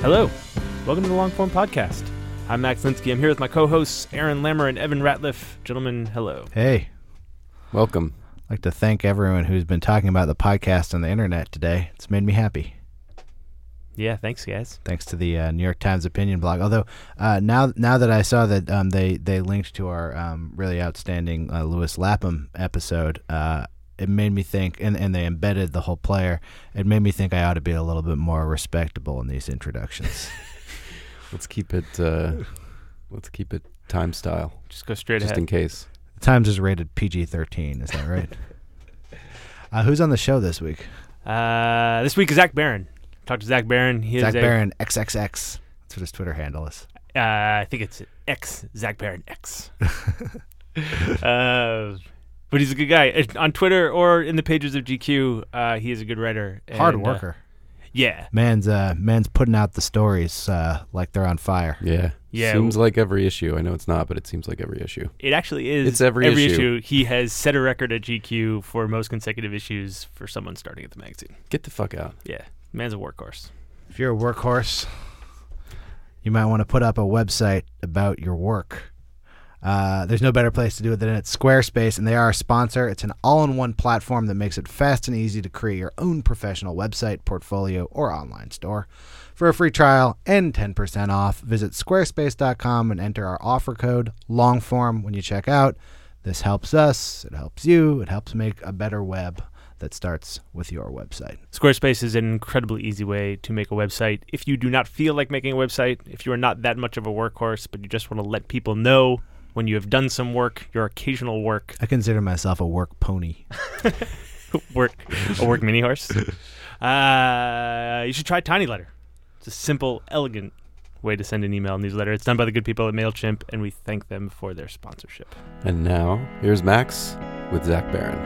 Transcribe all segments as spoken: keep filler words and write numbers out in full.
Hello. Welcome to the Longform Podcast. I'm Max Linsky. I'm here with my co-hosts, Aaron Lammer and Evan Ratliff. Gentlemen, hello. Hey. Welcome. I'd like to thank everyone who's been talking about the podcast on the internet today. It's made me happy. Yeah, thanks, guys. Thanks to the uh, New York Times opinion blog. Although uh, now now that I saw that um, they, they linked to our um, really outstanding uh, Lewis Lapham episode, uh, it made me think, and, and they embedded the whole player, it made me think I ought to be a little bit more respectable in these introductions. Let's keep it uh, let's keep it time style. Just go straight just ahead. in case. The Times is rated P G thirteen, is that right? uh, who's on the show this week? Uh, this week is Zach Barron. Talked to Zach Barron. He Zach is a, Barron, X X X. That's what his Twitter handle is. Uh, I think it's X, Zach Barron X. uh, but he's a good guy. On Twitter or in the pages of G Q, uh, he is a good writer. Hard and, worker. Uh, yeah. Man's uh, man's putting out the stories uh, like they're on fire. Yeah. Yeah. Seems like every issue. I know it's not, but it seems like every issue. It actually is. It's every issue. He has set a record at G Q for most consecutive issues for someone starting at the magazine. Get the fuck out. Yeah. Man's a workhorse. If you're a workhorse, you might want to put up a website about your work. Uh, there's no better place to do it than at Squarespace, and they are a sponsor. It's an all-in-one platform that makes it fast and easy to create your own professional website, portfolio, or online store. For a free trial and ten percent off, visit squarespace dot com and enter our offer code LONGFORM when you check out. This helps us, it helps you, it helps make a better web that starts with your website. Squarespace is an incredibly easy way to make a website. If you do not feel like making a website, if you are not that much of a workhorse, but you just want to let people know when you have done some work, your occasional work. I consider myself a work pony. work, a work mini horse. Uh, you should try TinyLetter. It's a simple, elegant way to send an email newsletter. It's done by the good people at MailChimp, and we thank them for their sponsorship. And now, here's Max with Zach Barron.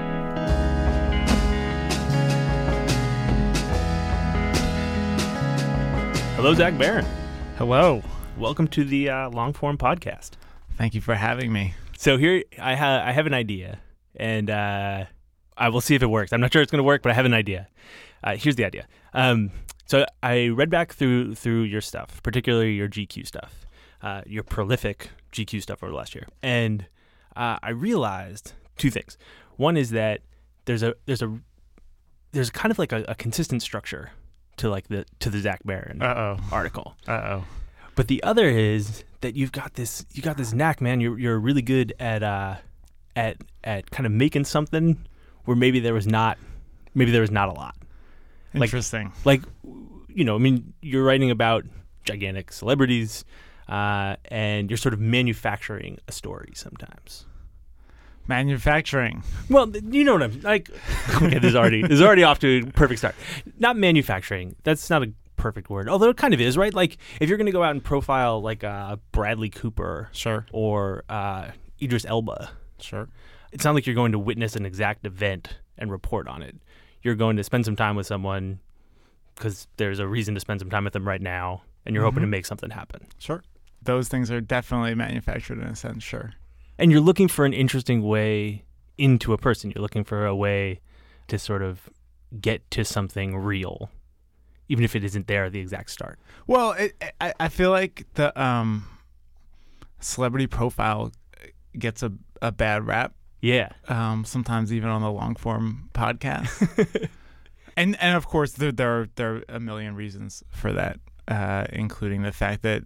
Hello, Zach Barron. Hello. Welcome to the uh, Longform Podcast. Thank you for having me. So here I have I have an idea, and uh, I will see if it works. I'm not sure it's going to work, but I have an idea. Uh, here's the idea. Um, so I read back through through your stuff, particularly your G Q stuff, uh, your prolific G Q stuff over the last year, and uh, I realized two things. One is that there's a there's a there's kind of like a, a consistent structure to like the to the Zach Barron Uh-oh. article. Uh-oh. But the other is that you've got this you got this knack, man. You're you're really good at uh at at kind of making something where maybe there was not maybe there was not a lot. Interesting. Like, you know, I mean, you're writing about gigantic celebrities, uh, and you're sort of manufacturing a story sometimes. Manufacturing. Well, you know what I'm like. Okay, this is already this is already off to a perfect start. Not manufacturing. That's not a perfect word, although it kind of is, right? Like, if you're going to go out and profile like uh, Bradley Cooper, Sure. or uh, Idris Elba, Sure. it's not like you're going to witness an exact event and report on it. You're going to spend some time with someone because there's a reason to spend some time with them right now, and you're Mm-hmm. hoping to make something happen. Sure. Those things are definitely manufactured in a sense, sure. And you're looking for an interesting way into a person. You're looking for a way to sort of get to something real, even if it isn't there at the exact start. Well, it, I, I feel like the um, celebrity profile gets a, a bad rap. Yeah. Um, sometimes even on the long form podcast. and and of course there there are, there are a million reasons for that, uh, including the fact that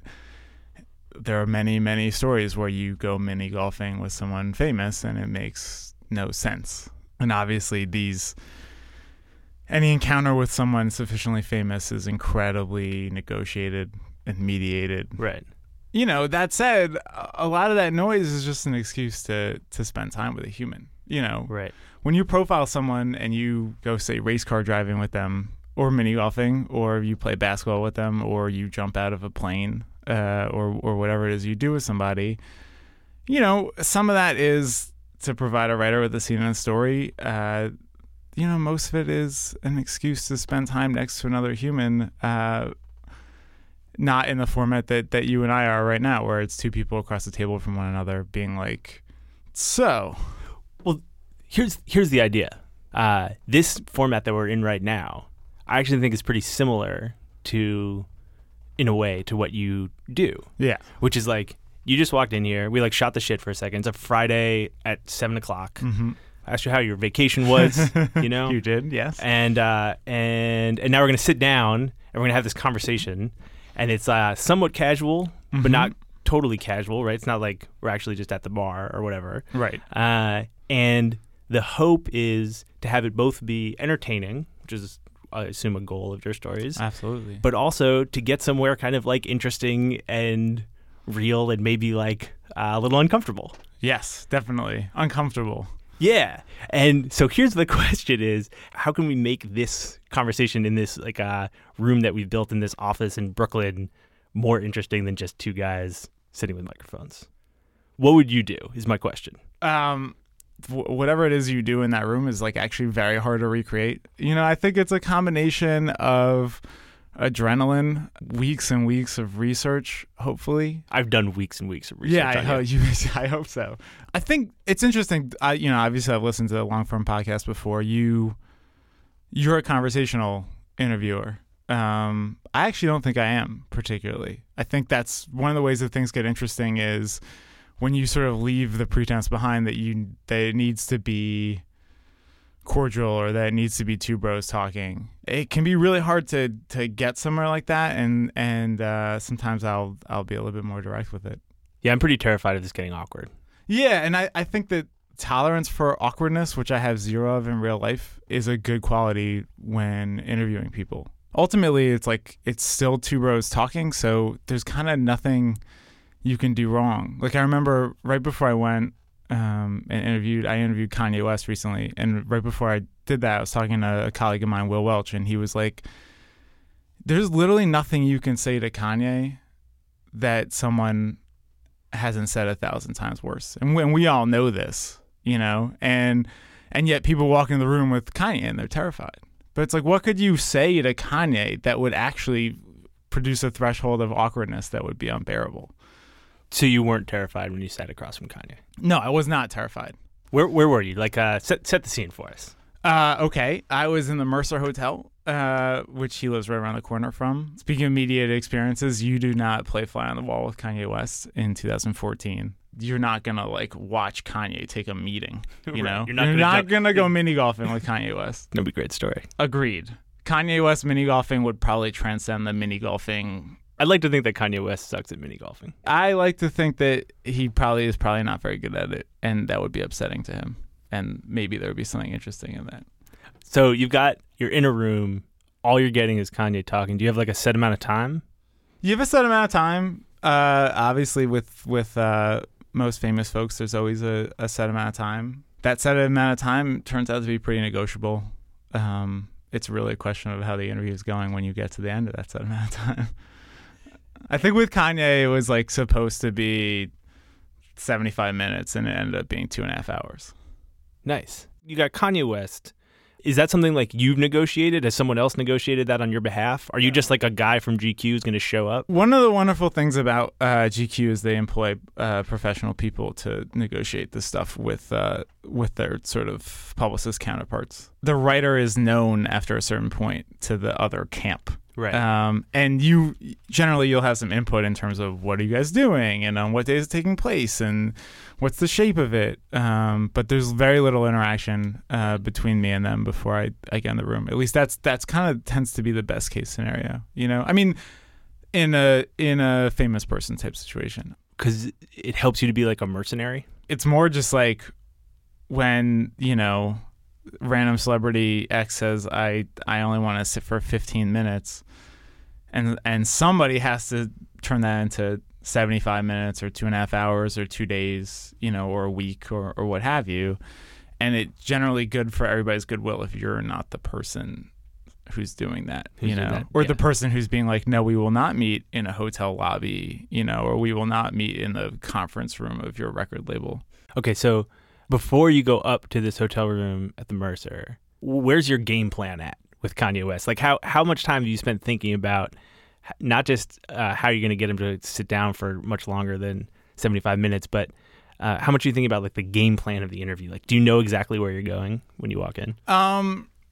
there are many, many stories where you go mini golfing with someone famous and it makes no sense. And obviously these any encounter with someone sufficiently famous is incredibly negotiated and mediated. Right. You know, that said, a lot of that noise is just an excuse to to spend time with a human. You know, Right. when you profile someone and you go, say, race car driving with them, or mini golfing, or you play basketball with them, or you jump out of a plane, uh, or or whatever it is you do with somebody, you know, some of that is to provide a writer with a scene and a story. Uh, you know, most of it is an excuse to spend time next to another human. Uh, Not in the format that, that you and I are right now, where it's two people across the table from one another being like, so. Well, here's here's the idea. Uh, this format that we're in right now, I actually think is pretty similar to in a way to what you do, Yeah. which is like you just walked in here. We like shot the shit for a second. It's a Friday at seven o'clock. Mm-hmm. I asked you how your vacation was, you know, You did, yes. and uh, and and now we're gonna sit down and we're gonna have this conversation, and it's uh, somewhat casual, Mhm. but not totally casual, right? It's not like we're actually just at the bar or whatever. Right. Uh, and the hope is to have it both be entertaining, which is, I assume, a goal of your stories, Absolutely. but also to get somewhere kind of like interesting and real and maybe like uh, a little uncomfortable. Yes, definitely. Uncomfortable. Yeah. And so here's the question is, how can we make this conversation in this like uh, room that we've built in this office in Brooklyn more interesting than just two guys sitting with microphones? What would you do is my question. Um, w- whatever it is you do in that room is like actually very hard to recreate. You know, I think it's a combination of adrenaline, weeks and weeks of research, hopefully. I've done weeks and weeks of research. Yeah, I, on ho- you. you, I hope so. I think it's interesting. I, you know, obviously I've listened to the long form podcast before. You, you're a conversational interviewer. Um, I actually don't think I am particularly. I think that's one of the ways that things get interesting is when you sort of leave the pretense behind that you that it needs to be cordial or that it needs to be two bros talking. It can be really hard to to get somewhere like that, and and uh, sometimes I'll I'll be a little bit more direct with it. Yeah, I'm pretty terrified of this getting awkward. Yeah, and I, I think that tolerance for awkwardness, which I have zero of in real life, is a good quality when interviewing people. Ultimately, it's like it's still two bros talking, so there's kind of nothing you can do wrong. Like I remember right before I went um, and interviewed, I interviewed Kanye West recently, and right before I did that, I was talking to a colleague of mine, Will Welch, and he was like, there's literally nothing you can say to Kanye that someone hasn't said a thousand times worse. And we, and we all know this, you know, and and yet people walk in the room with Kanye and they're terrified. But it's like, what could you say to Kanye that would actually produce a threshold of awkwardness that would be unbearable? So you weren't terrified when you sat across from Kanye? No, I was not terrified. Where where were you? Like, uh, set set the scene for us. Uh, okay, I was in the Mercer Hotel, uh, which he lives right around the corner from. Speaking of mediated experiences, you do not play fly on the wall with Kanye West in two thousand fourteen. You're not gonna like watch Kanye take a meeting. You Right. know, You're not You're gonna not jump- gonna go mini golfing with Kanye West. That'd be a great story. Agreed. Kanye West mini golfing would probably transcend the mini golfing. I'd like to think that Kanye West sucks at mini golfing. I like to think that he probably is probably not very good at it, and that would be upsetting to him. And maybe there would be something interesting in that. So you've got, you're in a room, all you're getting is Kanye talking. Do you have like a set amount of time? You have a set amount of time. Uh, obviously, with with uh, most famous folks, there's always a, a set amount of time. That set amount of time turns out to be pretty negotiable. Um, it's really a question of how the interview is going when you get to the end of that set amount of time. I think with Kanye, it was like supposed to be seventy-five minutes, and it ended up being two and a half hours. Nice. You got Kanye West. Is that something like you've negotiated? Has someone else negotiated that on your behalf? Are you just like a guy from G Q who's going to show up? One of the wonderful things about uh, G Q is they employ uh, professional people to negotiate this stuff with uh, with their sort of publicist counterparts. The writer is known after a certain point to the other camp. Right. Um, and you generally you'll have some input in terms of what are you guys doing and on what day is it taking place and what's the shape of it. Um, but there's very little interaction uh, between me and them before I, I get in the room. At least that's that's kind of tends to be the best case scenario. You know, I mean, in a in a famous person type situation, Because it helps you to be like a mercenary? it's more just like when you know. Random celebrity X says I I only want to sit for fifteen minutes, and and somebody has to turn that into seventy-five minutes or two and a half hours or two days, you know, or a week or, or what have you, and it's generally good for everybody's goodwill if you're not the person who's doing that, Who's you doing know, that, or yeah. the person who's being like, no, we will not meet in a hotel lobby, you know, or we will not meet in the conference room of your record label. Okay, so before you go up to this hotel room at the Mercer, where's your game plan at with Kanye West? Like, how, how much time have you spent thinking about h- not just uh, how you're going to get him to sit down for much longer than seventy-five minutes, but uh, how much are you thinking about like the game plan of the interview? Like, do you know exactly where you're going when you walk in? Um,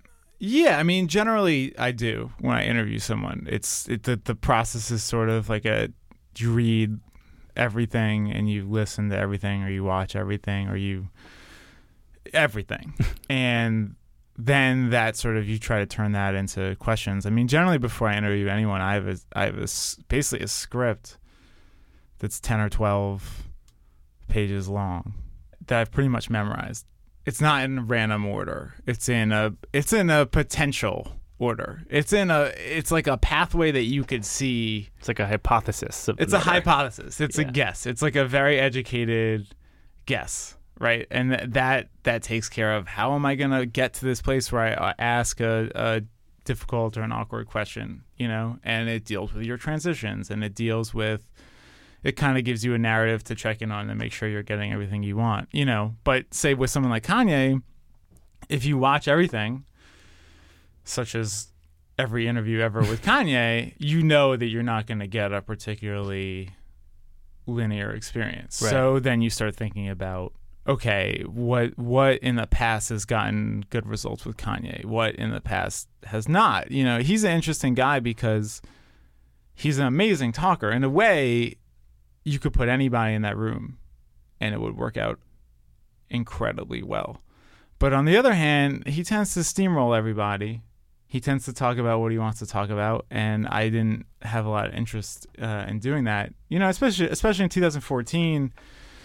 Yeah, I mean, generally I do when I interview someone. It's it, the the process is sort of like a you read everything and you listen to everything, or you watch everything, or you everything, and then that sort of you try to turn that into questions. I mean, generally before I interview anyone, I have a, I have a, basically a script that's ten or twelve pages long that I've pretty much memorized. It's not in random order. It's in a it's in a potential order. It's in a it's like a pathway that you could see. It's like a hypothesis. Of It's a another. hypothesis. It's Yeah. a guess. It's like a very educated guess, right? And th- that that takes care of how am I going to get to this place where I uh, ask a, a difficult or an awkward question, you know? And it deals with your transitions, and it deals with it kind of gives you a narrative to check in on and make sure you're getting everything you want, you know. But say with someone like Kanye, if you watch everything, such as every interview ever with Kanye, you know that you're not going to get a particularly linear experience. Right. So then you start thinking about, okay, what what in the past has gotten good results with Kanye? What in the past has not? You know, he's an interesting guy because he's an amazing talker. In a way, you could put anybody in that room and it would work out incredibly well. But on the other hand, he tends to steamroll everybody. He tends to talk about what he wants to talk about, and I didn't have a lot of interest uh, in doing that. You know, especially especially in two thousand fourteen,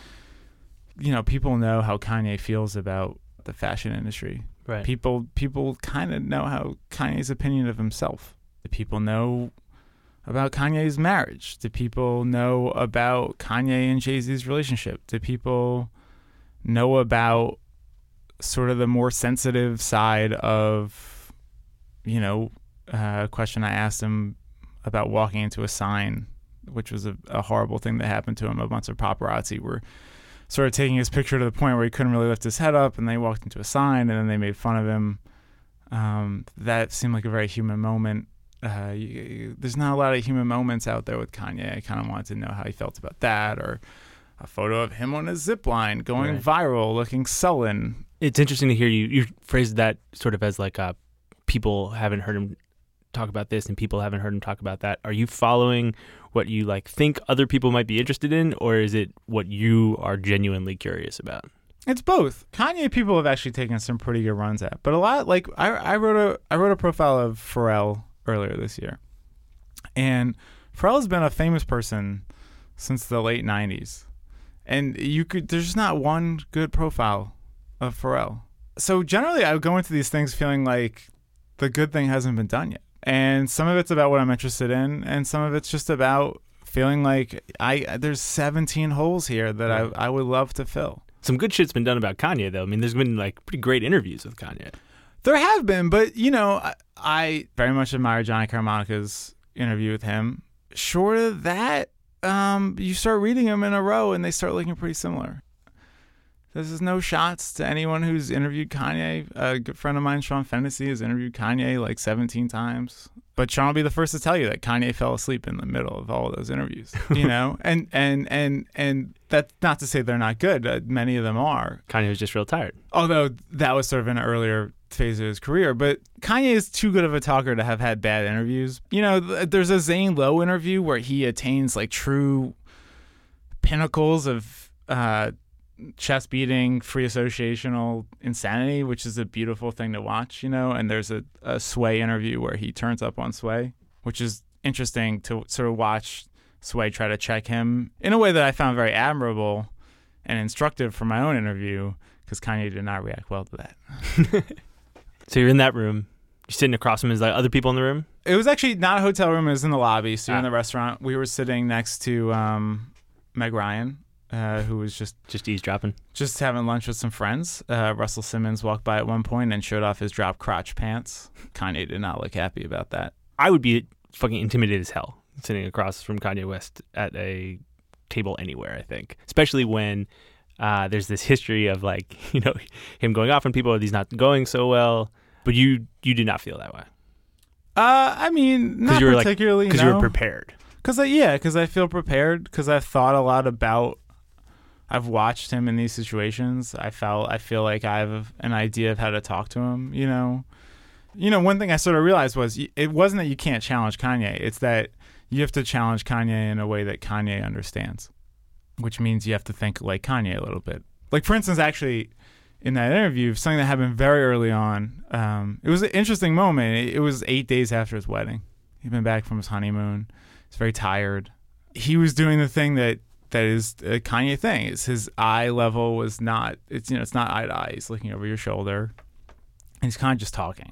you know, people know how Kanye feels about the fashion industry. Right. People people kind of know how Kanye's opinion of himself. People know about Kanye's marriage? Do people know about Kanye and Jay-Z's relationship? Do people know about sort of the more sensitive side of, you know, uh, a question I asked him about walking into a sign, which was a, a horrible thing that happened to him. A bunch of paparazzi were sort of taking his picture to the point where he couldn't really lift his head up, and they walked into a sign, and then they made fun of him. Um, that seemed like a very human moment. Uh, you, you, there's not a lot of human moments out there with Kanye. I kind of wanted to know how he felt about that, or a photo of him on a zip line going Right. viral, looking sullen. It's interesting to hear you. You phrased that sort of as like, uh, people haven't heard him talk about this, and people haven't heard him talk about that. Are you following what you like think other people might be interested in, or is it what you are genuinely curious about? It's both. Kanye people have actually taken some pretty good runs at, but a lot like I, I wrote a I wrote a profile of Pharrell earlier this year, and Pharrell's been a famous person since the late nineties, and you could there's not one good profile of Pharrell. So generally, I go into these things feeling like the good thing hasn't been done yet, and some of it's about what I'm interested in, and some of it's just about feeling like I there's seventeen holes here that I I would love to fill. Some good shit's been done about Kanye, though. I mean, there's been like pretty great interviews with Kanye. There have been, but, you know, I, I very much admire Johnny Carmonica's interview with him. Short of that, um, you start reading them in a row and they start looking pretty similar. There's no shots to anyone who's interviewed Kanye. A good friend of mine, Sean Fennessy, has interviewed Kanye like seventeen times. But Sean will be the first to tell you that Kanye fell asleep in the middle of all of those interviews, you know? and, and, and, and that's not to say they're not good. Uh, many of them are. Kanye was just real tired. Although that was sort of in an earlier phase of his career. But Kanye is too good of a talker to have had bad interviews. You know, th- there's a Zane Lowe interview where he attains like true pinnacles of uh, chest beating, free associational insanity, which is a beautiful thing to watch, you know. And there's a, a Sway interview where he turns up on Sway, which is interesting to sort of watch Sway try to check him in a way that I found very admirable and instructive for my own interview, because Kanye did not react well to that. So you're in that room. You're sitting across from him. Is like other people in the room? It was actually not a hotel room. It was in the lobby. So you're in Ah. the restaurant. We were sitting next to um, Meg Ryan, uh, who was just Just eavesdropping. just having lunch with some friends. Uh, Russell Simmons walked by at one point and showed off his drop crotch pants. Kanye did not look happy about that. I would be fucking intimidated as hell sitting across from Kanye West at a table anywhere, I think. Especially when uh, there's this history of like, you know, him going off on people and he's not going so well. But you you did not feel that way. Uh, I mean, not you were, like- particularly. Because no. you were prepared. Cause I, yeah, because I feel prepared. Because I've thought a lot about. I've watched him in these situations. I felt. I feel like I have an idea of how to talk to him. You know, You know, one thing I sort of realized was y- it wasn't that you can't challenge Kanye. It's that you have to challenge Kanye in a way that Kanye understands, which means you have to think like Kanye a little bit. Like, for instance, actually, in that interview, something that happened very early on, um, it was an interesting moment. It, it was eight days after his wedding. He'd been back from his honeymoon. He's very tired. He was doing the thing that that is a Kanye thing. It's his eye level was not, it's, you know, it's not eye to eye. He's looking over your shoulder. And he's kind of just talking.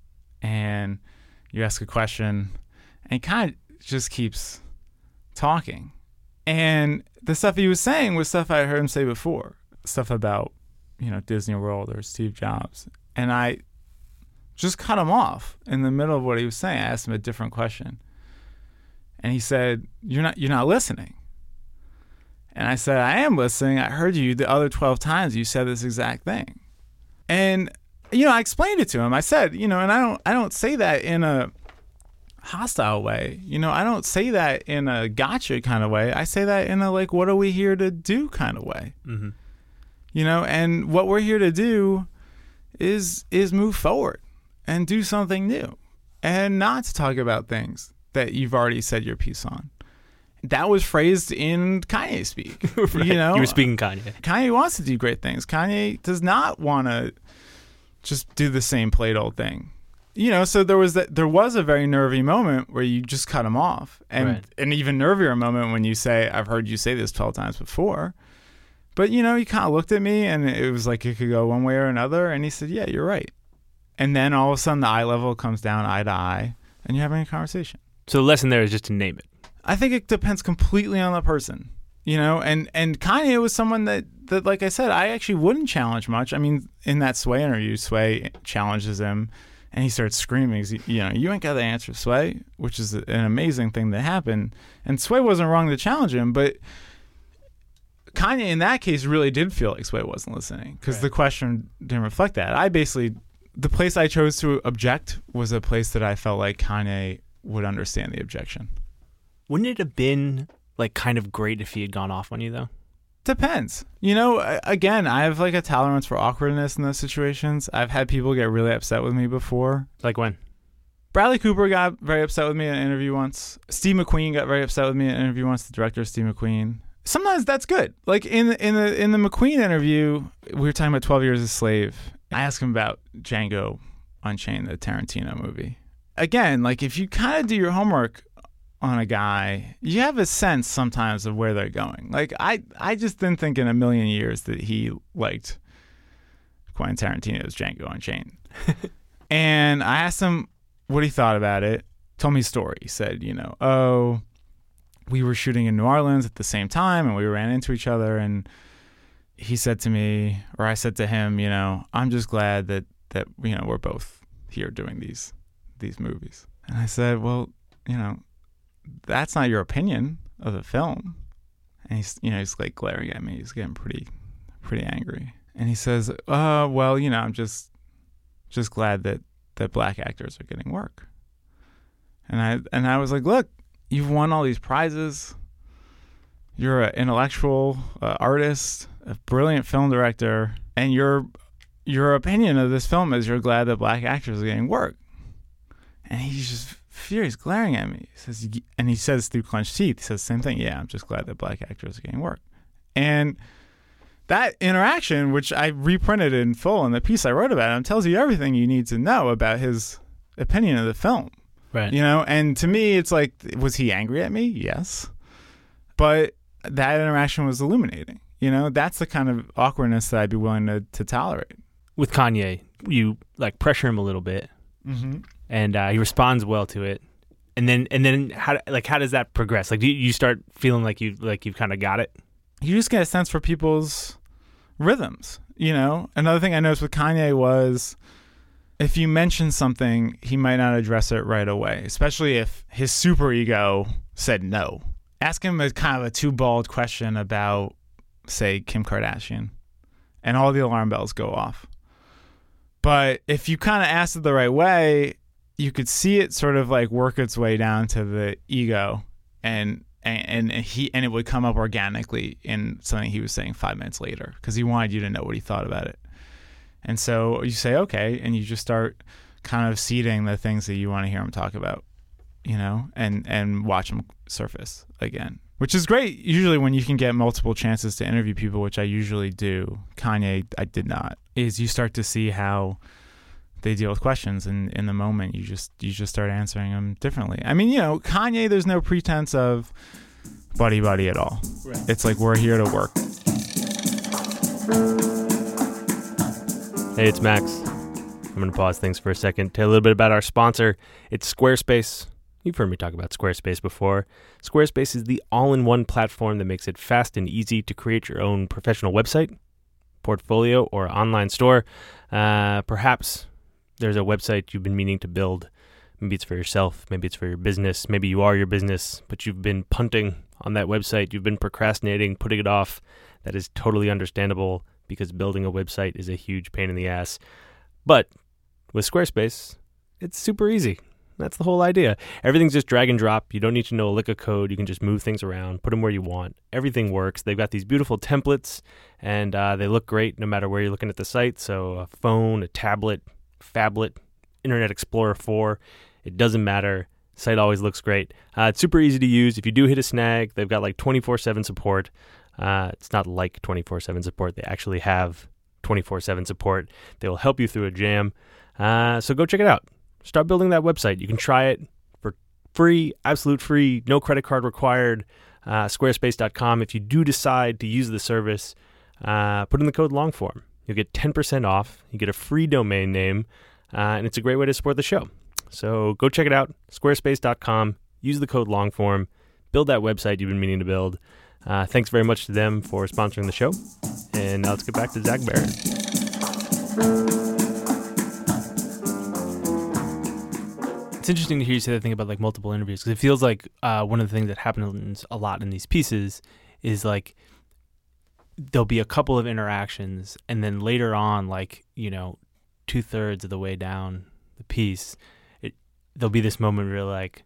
And you ask a question, and he kind of just keeps talking. And the stuff he was saying was stuff I heard him say before, stuff about, you know, Disney World or Steve Jobs. And I just cut him off in the middle of what he was saying. I asked him a different question. And he said, you're not, you're not listening. And I said, I am listening. I heard you the other twelve times you said this exact thing. And you know, I explained it to him. I said, you know, and I don't I don't say that in a hostile way. You know, I don't say that in a gotcha kind of way. I say that in a, like, what are we here to do kind of way. Mm-hmm. You know, and what we're here to do is is move forward and do something new and not to talk about things that you've already said your piece on. That was phrased in Kanye speak. Right. You know, you were speaking Kanye. Kanye wants to do great things. Kanye does not want to just do the same plate old thing. You know, so there was that there was a very nervy moment where you just cut him off. And right. an even nervier moment when you say, I've heard you say this twelve times before. But, you know, he kind of looked at me and it was like it could go one way or another. And he said, yeah, you're right. And then all of a sudden the eye level comes down eye to eye and you're having a conversation. So the lesson there is just to name it. I think it depends completely on the person, you know, and, and Kanye was someone that, that, like I said, I actually wouldn't challenge much. I mean, in that Sway interview, Sway challenges him and he starts screaming, you know, you ain't got the answer, Sway, which is an amazing thing that happened. And Sway wasn't wrong to challenge him, but Kanye in that case really did feel like Sway wasn't listening because right. the question didn't reflect that. I basically, the place I chose to object was a place that I felt like Kanye would understand the objection. Wouldn't it have been like kind of great if he had gone off on you though? Depends. You know, again, I have like a tolerance for awkwardness in those situations. I've had people get really upset with me before. Like when? Bradley Cooper got very upset with me in an interview once. Steve McQueen got very upset with me in an interview once, the director Steve McQueen. Sometimes that's good. Like in the, in the in the McQueen interview, we were talking about twelve Years a Slave. I asked him about Django Unchained, the Tarantino movie. Again, like if you kind of do your homework on a guy, you have a sense sometimes of where they're going. Like I, I just didn't think in a million years that he liked Quentin Tarantino's Django Unchained. And I asked him what he thought about it. Told me a story. He said, you know, oh, we were shooting in New Orleans at the same time and we ran into each other. And he said to me, or I said to him, you know, I'm just glad that, that, you know, we're both here doing these, these movies. And I said, well, you know, that's not your opinion of the film. And he's, you know, he's like glaring at me. He's getting pretty, pretty angry. And he says, uh, well, you know, I'm just, just glad that, that black actors are getting work. And I, and I was like, look, you've won all these prizes. You're an intellectual uh, artist, a brilliant film director. And your, your opinion of this film is you're glad that black actors are getting work. And he's just furious, glaring at me. He says, and he says through clenched teeth, he says the same thing. Yeah, I'm just glad that black actors are getting work. And that interaction, which I reprinted in full in the piece I wrote about him, tells you everything you need to know about his opinion of the film. Right. You know, and to me, it's like, was he angry at me? Yes. But that interaction was illuminating. You know, that's the kind of awkwardness that I'd be willing to, to tolerate. With Kanye, you like pressure him a little bit. Mm-hmm. And uh, he responds well to it, and then and then how like how does that progress? Like, do you, you start feeling like you like you've kind of got it? You just get a sense for people's rhythms. You know, another thing I noticed with Kanye was if you mention something, he might not address it right away, especially if his superego said no. Ask him a kind of a too bald question about, say, Kim Kardashian, and all the alarm bells go off. But if you kind of ask it the right way, you could see it sort of like work its way down to the ego, and and, and he and it would come up organically in something he was saying five minutes later because he wanted you to know what he thought about it. And so you say okay, and you just start kind of seeding the things that you want to hear him talk about, you know, and, and watch them surface again, which is great. Usually when you can get multiple chances to interview people, which I usually do, Kanye, I did not, is you start to see how they deal with questions, and in the moment you just, you just start answering them differently. I mean, you know, Kanye, there's no pretense of buddy buddy at all. Right. It's like, we're here to work. Hey, it's Max. I'm going to pause things for a second, tell a little bit about our sponsor. It's Squarespace. You've heard me talk about Squarespace before. Squarespace is the all-in-one platform that makes it fast and easy to create your own professional website, portfolio, or online store. Uh, perhaps there's a website you've been meaning to build. Maybe it's for yourself. Maybe it's for your business. Maybe you are your business, but you've been punting on that website. You've been procrastinating, putting it off. That is totally understandable because building a website is a huge pain in the ass. But with Squarespace, it's super easy. That's the whole idea. Everything's just drag and drop. You don't need to know a lick of code. You can just move things around, put them where you want. Everything works. They've got these beautiful templates, and uh, they look great no matter where you're looking at the site. So a phone, a tablet, phablet, Internet Explorer four, it doesn't matter. The site always looks great. Uh, it's super easy to use. If you do hit a snag, they've got like twenty-four seven support. Uh, it's not like twenty-four seven support. They actually have twenty-four seven support. They will help you through a jam. Uh, so go check it out. Start building that website. You can try it for free, absolute free, no credit card required, uh, squarespace dot com. If you do decide to use the service, uh, put in the code LONGFORM. You'll get ten percent off. You get a free domain name, uh, and it's a great way to support the show. So go check it out, squarespace dot com. Use the code LONGFORM. Build that website you've been meaning to build. Uh, thanks very much to them for sponsoring the show. And now let's get back to Zach Barrett. It's interesting to hear you say that thing about like multiple interviews, because it feels like uh, one of the things that happens a lot in these pieces is like there'll be a couple of interactions, and then later on, like, you know, two thirds of the way down the piece, it there'll be this moment where like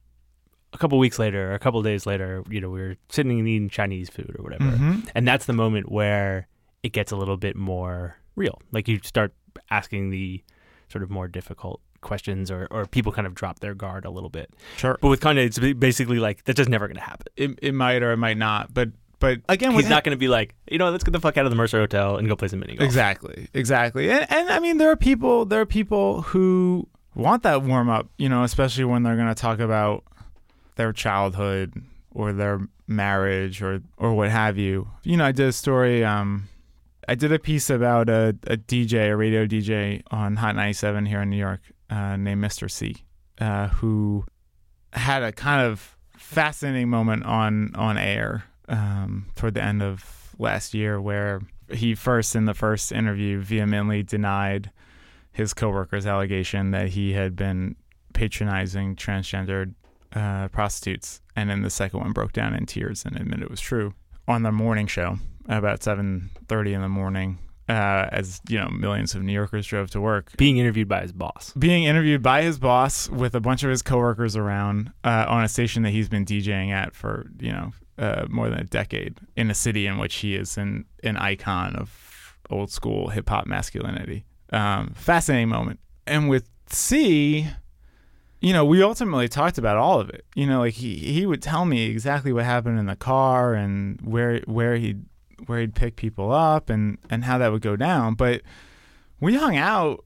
a couple weeks later or a couple days later, you know, we were sitting and eating Chinese food or whatever, Mm-hmm. and that's the moment where it gets a little bit more real. Like you start asking the sort of more difficult questions, or, or people kind of drop their guard a little bit. Sure. But with Kanye, it's basically like, that's just never going to happen. It, it might or it might not. But but again, He's with not going to be like, you know, let's get the fuck out of the Mercer Hotel and go play some mini golf. Exactly. Exactly. And, and I mean, there are people, there are people who want that warm up, you know, especially when they're going to talk about their childhood or their marriage or, or what have you. You know, I did a story, um, I did a piece about a, a D J, a radio D J on Hot ninety-seven here in New York, uh, named Mister C, uh, who had a kind of fascinating moment on, on air um, toward the end of last year, where he first, in the first interview, vehemently denied his coworker's allegation that he had been patronizing transgendered uh, prostitutes, and then the second one broke down in tears and admitted it was true on the morning show about seven thirty in the morning, uh, as you know, millions of New Yorkers drove to work. Being interviewed by his boss. Being interviewed by his boss with a bunch of his coworkers around uh, on a station that he's been DJing at for, you know, uh, more than a decade, in a city in which he is an, an icon of old school hip hop masculinity. Um, fascinating moment. And with C, you know, we ultimately talked about all of it. You know, like he, he would tell me exactly what happened in the car and where where he'd where he'd pick people up and, and how that would go down. But we hung out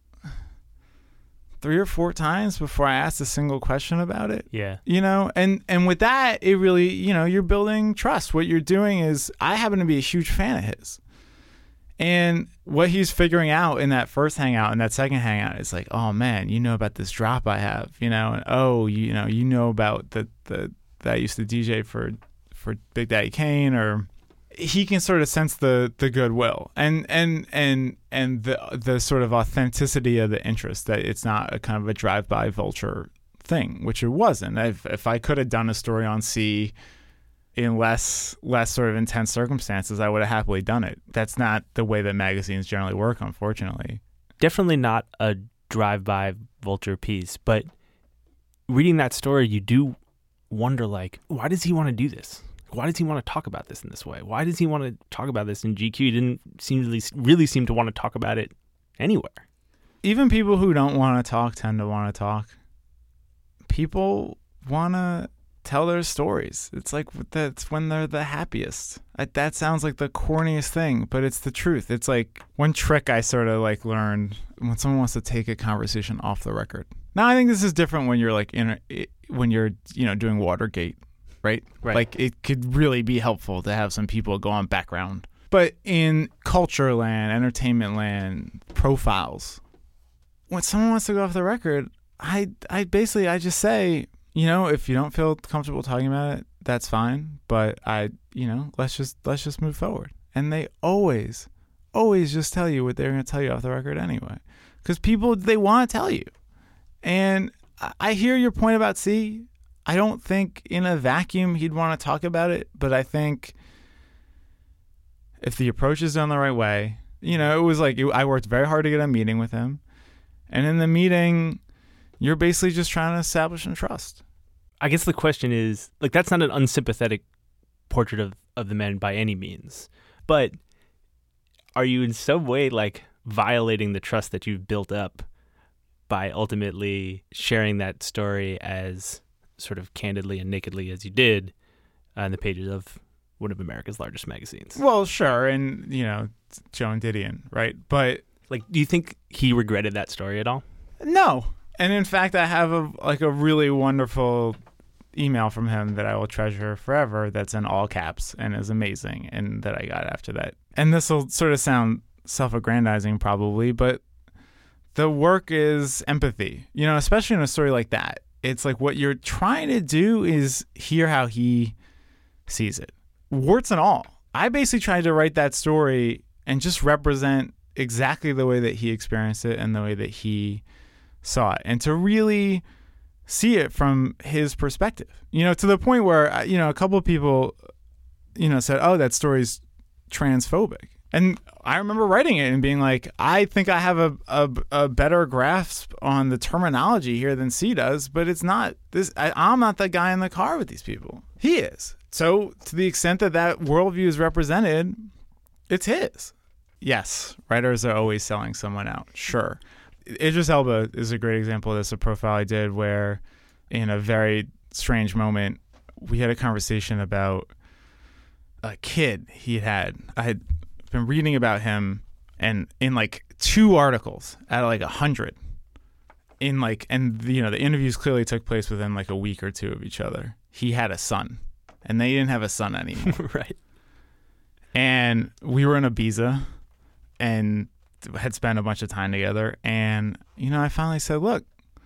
three or four times before I asked a single question about it. Yeah. You know, and, and with that, it really, you know, you're building trust. What you're doing is, I happen to be a huge fan of his. And what he's figuring out in that first hangout and that second hangout is like, oh man, you know about this drop I have, you know, and oh, you know, you know about the, the that I used to D J for for Big Daddy Kane, or he can sort of sense the the goodwill and and and and the the sort of authenticity of the interest, that it's not a kind of a drive-by vulture thing, which it wasn't. If if I could have done a story on C in less less sort of intense circumstances, I would have happily done it. That's not the way that magazines generally work, unfortunately. Definitely not a drive-by vulture piece, but reading that story, you do wonder, like, why does he want to do this? Why does he want to talk about this in this way? Why does he want to talk about this in G Q? He didn't seem really, really seem to want to talk about it anywhere. even people who don't want to talk tend to want to talk. People want to tell their stories. It's like that's when they're the happiest. I, that sounds like the corniest thing, but it's the truth. It's like one trick I sort of like learned when someone wants to take a conversation off the record. Now I think this is different when you're like in a, when you're you know doing Watergate, right? Right. Like it could really be helpful to have some people go on background. But in culture land, entertainment land, profiles, when someone wants to go off the record, I I basically I just say, you know, if you don't feel comfortable talking about it, that's fine. But I, you know, let's just let's just move forward. And they always, always just tell you what they're going to tell you off the record anyway, because people they want to tell you. And I hear your point about C. I don't think in a vacuum he'd want to talk about it, but I think if the approach is done the right way, you know, it was like I worked very hard to get a meeting with him, and in the meeting, you're basically just trying to establish some trust. I guess the question is, like, that's not an unsympathetic portrait of, of the man by any means. But are you in some way, like, violating the trust that you've built up by ultimately sharing that story as sort of candidly and nakedly as you did on the pages of one of America's largest magazines? Well, sure, and, you know, Joan Didion, right? But, like, do you think he regretted that story at all? No. And in fact, I have a like a really wonderful email from him that I will treasure forever that's in all caps and is amazing, and that I got after that. And this will sort of sound self-aggrandizing probably, but the work is empathy, you know, especially in a story like that. It's like what you're trying to do is hear how he sees it, warts and all. I basically tried to write that story and just represent exactly the way that he experienced it and the way that he saw it, and to really see it from his perspective, you know, to the point where, you know, a couple of people, you know, said, oh, that story's transphobic. And I remember writing it and being like, I think I have a, a, a better grasp on the terminology here than C does, but it's not this. I, I'm not the guy in the car with these people. He is. So to the extent that that worldview is represented, it's his. Yes, writers are always selling someone out. Sure. Idris Elba is a great example of this, a profile I did where in a very strange moment, we had a conversation about a kid he had. I had been reading about him, and in like two articles out of like a hundred in like, and you know, the interviews clearly took place within like a week or two of each other. He had a son, and they didn't have a son anymore. Right. And we were in Ibiza and had spent a bunch of time together, and you know, I finally said, look,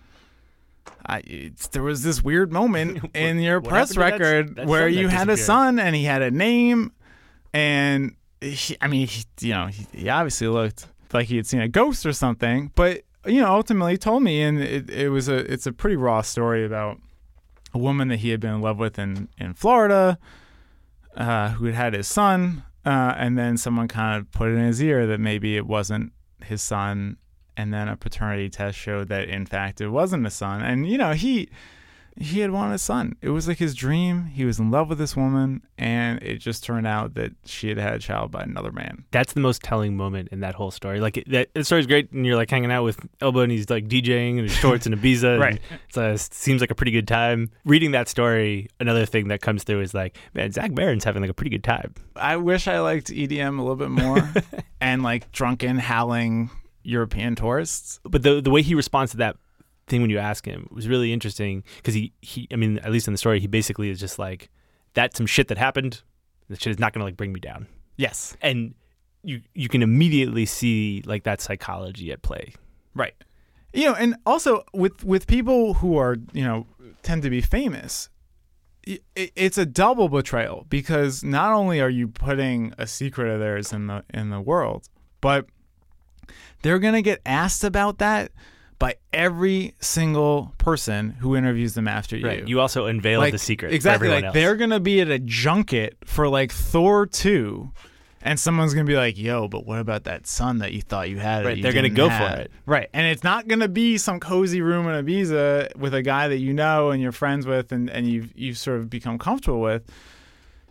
I it's, there was this weird moment what, in your what press record that, that where you had a disappeared? son and he had a name, and he, I mean, he, you know, he, he obviously looked like he had seen a ghost or something, but you know, ultimately he told me, and it, it was a it's a pretty raw story about a woman that he had been in love with in in Florida, uh, who had had his son. Uh, and then someone kind of put it in his ear that maybe it wasn't his son. And then a paternity test showed that, in fact, it wasn't his son. And, you know, he he had wanted a son. It was like his dream. He was in love with this woman. And it just turned out that she had had a child by another man. That's the most telling moment in that whole story. Like, it, that the story's great, and you're like hanging out with Elba, and he's like DJing in his shorts in Ibiza. Right. So it seems like a pretty good time. Reading that story, another thing that comes through is like, man, Zach Baron's having like a pretty good time. I wish I liked E D M a little bit more and like drunken, howling European tourists. But the the way he responds to that thing when you ask him was really interesting, because he, he, I mean, at least in the story, he basically is just like, that's some shit that happened. That shit is not going to like bring me down. Yes. And you you can immediately see like that psychology at play. Right. You know, and also with, with people who are, you know, tend to be famous, it, it's a double betrayal, because not only are you putting a secret of theirs in the in the world, but they're going to get asked about that by every single person who interviews them after you. Right. You also unveiled like, the secret. Exactly. For Like everyone else. they're going to be at a junket for like Thor two, and someone's going to be like, yo, but what about that son that you thought you had? Right. You They're going to didn't go have? for it. Right. And it's not going to be some cozy room in Ibiza with a guy that you know and you're friends with and, and you've, you've sort of become comfortable with.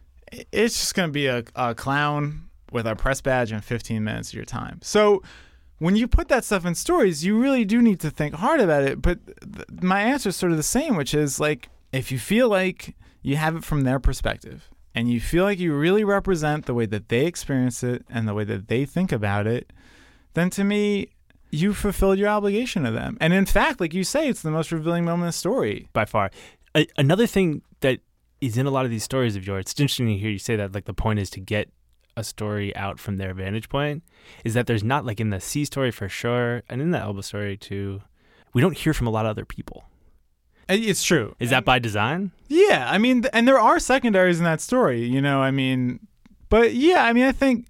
It's just going to be a, a clown with a press badge and fifteen minutes of your time. So when you put that stuff in stories, you really do need to think hard about it. But th- my answer is sort of the same, which is like, if you feel like you have it from their perspective and you feel like you really represent the way that they experience it and the way that they think about it, then to me, you fulfilled your obligation to them. And in fact, like you say, it's the most revealing moment in the story. By far. A- another thing that is in a lot of these stories of yours, it's interesting to hear you say that, like the point is to get a story out from their vantage point, is that there's not, like in the C story for sure, and in the Elba story too, we don't hear from a lot of other people. It's true. Is that by design? Yeah, I mean, and there are secondaries in that story, you know, I mean, but yeah, I mean, I think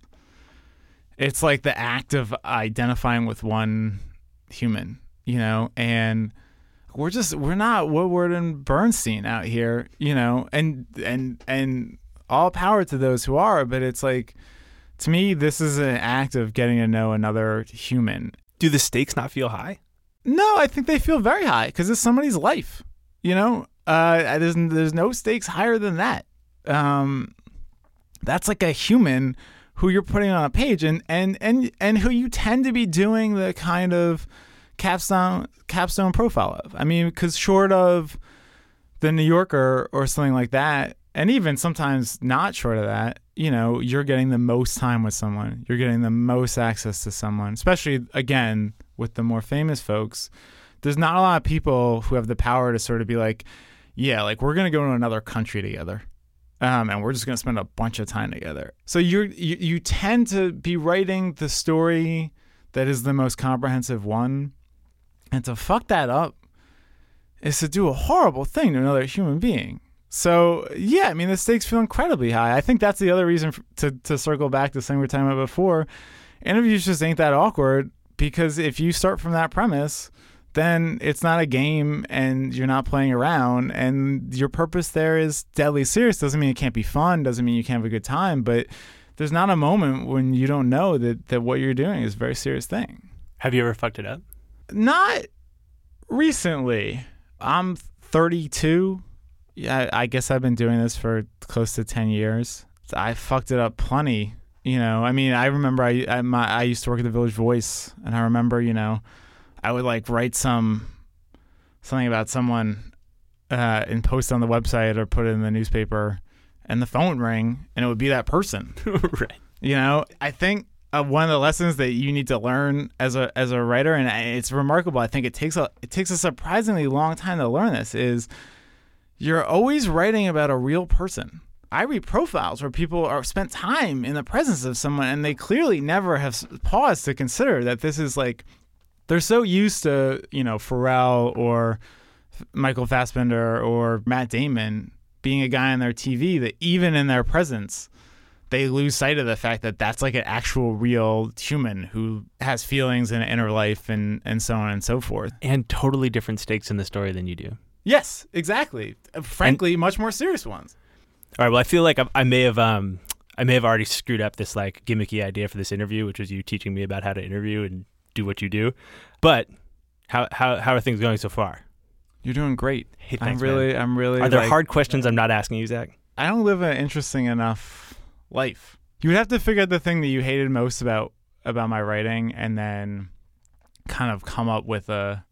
it's like the act of identifying with one human, you know, and we're just, we're not Woodward and Bernstein out here, you know, and, and, and all power to those who are, but it's like, to me, this is an act of getting to know another human. Do the stakes not feel high? No, I think they feel very high because it's somebody's life, you know, uh, there's, there's no stakes higher than that. Um, that's like a human who you're putting on a page and, and, and, and who you tend to be doing the kind of capstone capstone profile of. I mean, because short of the New Yorker or something like that, and even sometimes not short of that, you know, you're getting the most time with someone. You're getting the most access to someone, especially, again, with the more famous folks. There's not a lot of people who have the power to sort of be like, yeah, like we're going to go to another country together. Um, and we're just going to spend a bunch of time together. So you're, you you tend to be writing the story that is the most comprehensive one. And to fuck that up is to do a horrible thing to another human being. So, yeah, I mean, the stakes feel incredibly high. I think that's the other reason for, to, to circle back to something we were talking about before. Interviews just ain't that awkward because if you start from that premise, then it's not a game and you're not playing around and your purpose there is deadly serious. Doesn't mean it can't be fun, doesn't mean you can't have a good time, but there's not a moment when you don't know that, that what you're doing is a very serious thing. Have you ever fucked it up? Not recently. I'm thirty-two. Yeah, I guess I've been doing this for close to ten years. I fucked it up plenty. You know, I mean, I remember I I, my, I used to work at the Village Voice, and I remember, you know, I would like write some something about someone uh, and post on the website or put it in the newspaper, and the phone would ring, and it would be that person. Right. You know, I think uh, one of the lessons that you need to learn as a as a writer, and it's remarkable. I think it takes a it takes a surprisingly long time to learn this. Is you're always writing about a real person. I read profiles where people are spent time in the presence of someone, and they clearly never have paused to consider that this is like. They're so used to, you know, Pharrell or Michael Fassbender or Matt Damon being a guy on their T V that even in their presence, they lose sight of the fact that that's like an actual real human who has feelings and an inner life and, and so on and so forth. And totally different stakes in the story than you do. Yes, exactly. Frankly, and, much more serious ones. All right. Well, I feel like I, I may have um I may have already screwed up this like gimmicky idea for this interview, which was you teaching me about how to interview and do what you do. But how how how are things going so far? You're doing great. Hey, thanks, I'm really man. I'm really Are there like, hard questions I'm not asking you, Zach? I don't live an interesting enough life. You would have to figure out the thing that you hated most about about my writing and then kind of come up with a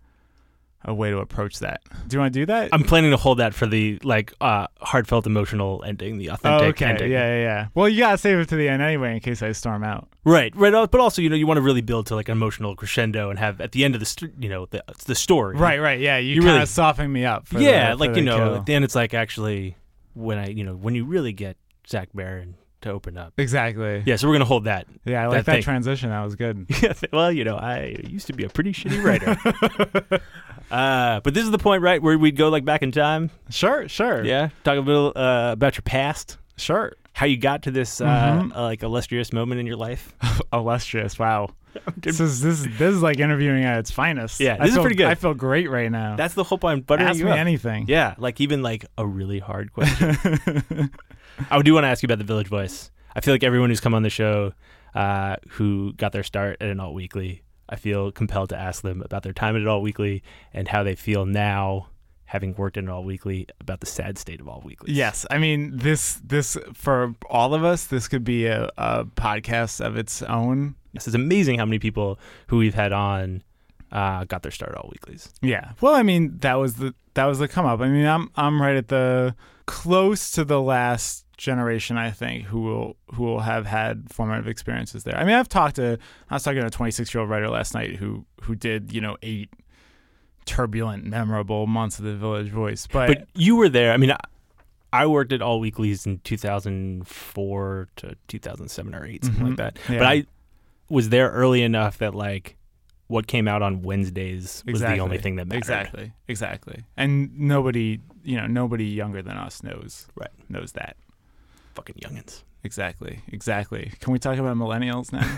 a way to approach that. Do you want to do that? I'm planning to hold that for the like uh, heartfelt, emotional ending, the authentic oh, okay. ending. Yeah, yeah, yeah. Well, you gotta save it to the end anyway in case I storm out. Right, right. But also, you know, you want to really build to like an emotional crescendo and have at the end of the, st- you know, the the story. Right, right. Yeah, you, You kind of really- soften me up. For Yeah, the, for like the you know, kill. at the end it's like actually when I, you know, when you really get Zach Baron to open up. Exactly. Yeah, so we're gonna hold that. Yeah, I like that that, thing. transition. That was good. Well, you know, I used to be a pretty shitty writer. uh, but this is the point, right, where we'd go like back in time. Sure, sure. Yeah, talk a little uh, about your past, Sure. how you got to this uh, Mhm. uh, like illustrious moment in your life. Illustrious. Wow. This is this is this is like interviewing at its finest. Yeah, I this is feel- pretty good. I feel great right now. That's the whole point. I'm buttering Ask you me up. anything. Yeah, like even like a really hard question. I do want to ask you about the Village Voice. I feel like everyone who's come on the show uh, who got their start at an Alt Weekly, I feel compelled to ask them about their time at an Alt Weekly and how they feel now having worked in All Weekly, about the sad state of All Weeklies. Yes, I mean this this for all of us, this could be a, a podcast of its own. This is amazing how many people who we've had on uh, got their start at All Weeklies. Yeah. Well, I mean that was the that was the come up. I mean I'm I'm right at the close to the last generation, I think, who will who will have had formative experiences there. I mean I've talked to I was talking to a twenty-six year old writer last night who who did you know eight turbulent, memorable months of the Village Voice. But, But you were there. I mean, I, I worked at All Weeklies in two thousand four to two thousand seven or eight, something Mhm. like that. Yeah. But I was there early enough that, like, what came out on Wednesdays was Exactly. the only thing that mattered. Exactly, exactly. And nobody, you know, nobody younger than us knows Right. knows that. Fucking youngins. Exactly, exactly. Can we talk about millennials now?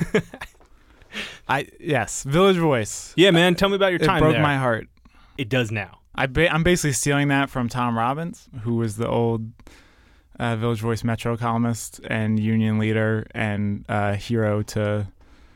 I yes, Village Voice. Yeah, man. Tell me about your It time broke there. my heart. It does now. I ba- I'm basically stealing that from Tom Robbins, who was the old uh, Village Voice Metro columnist and union leader and uh, hero to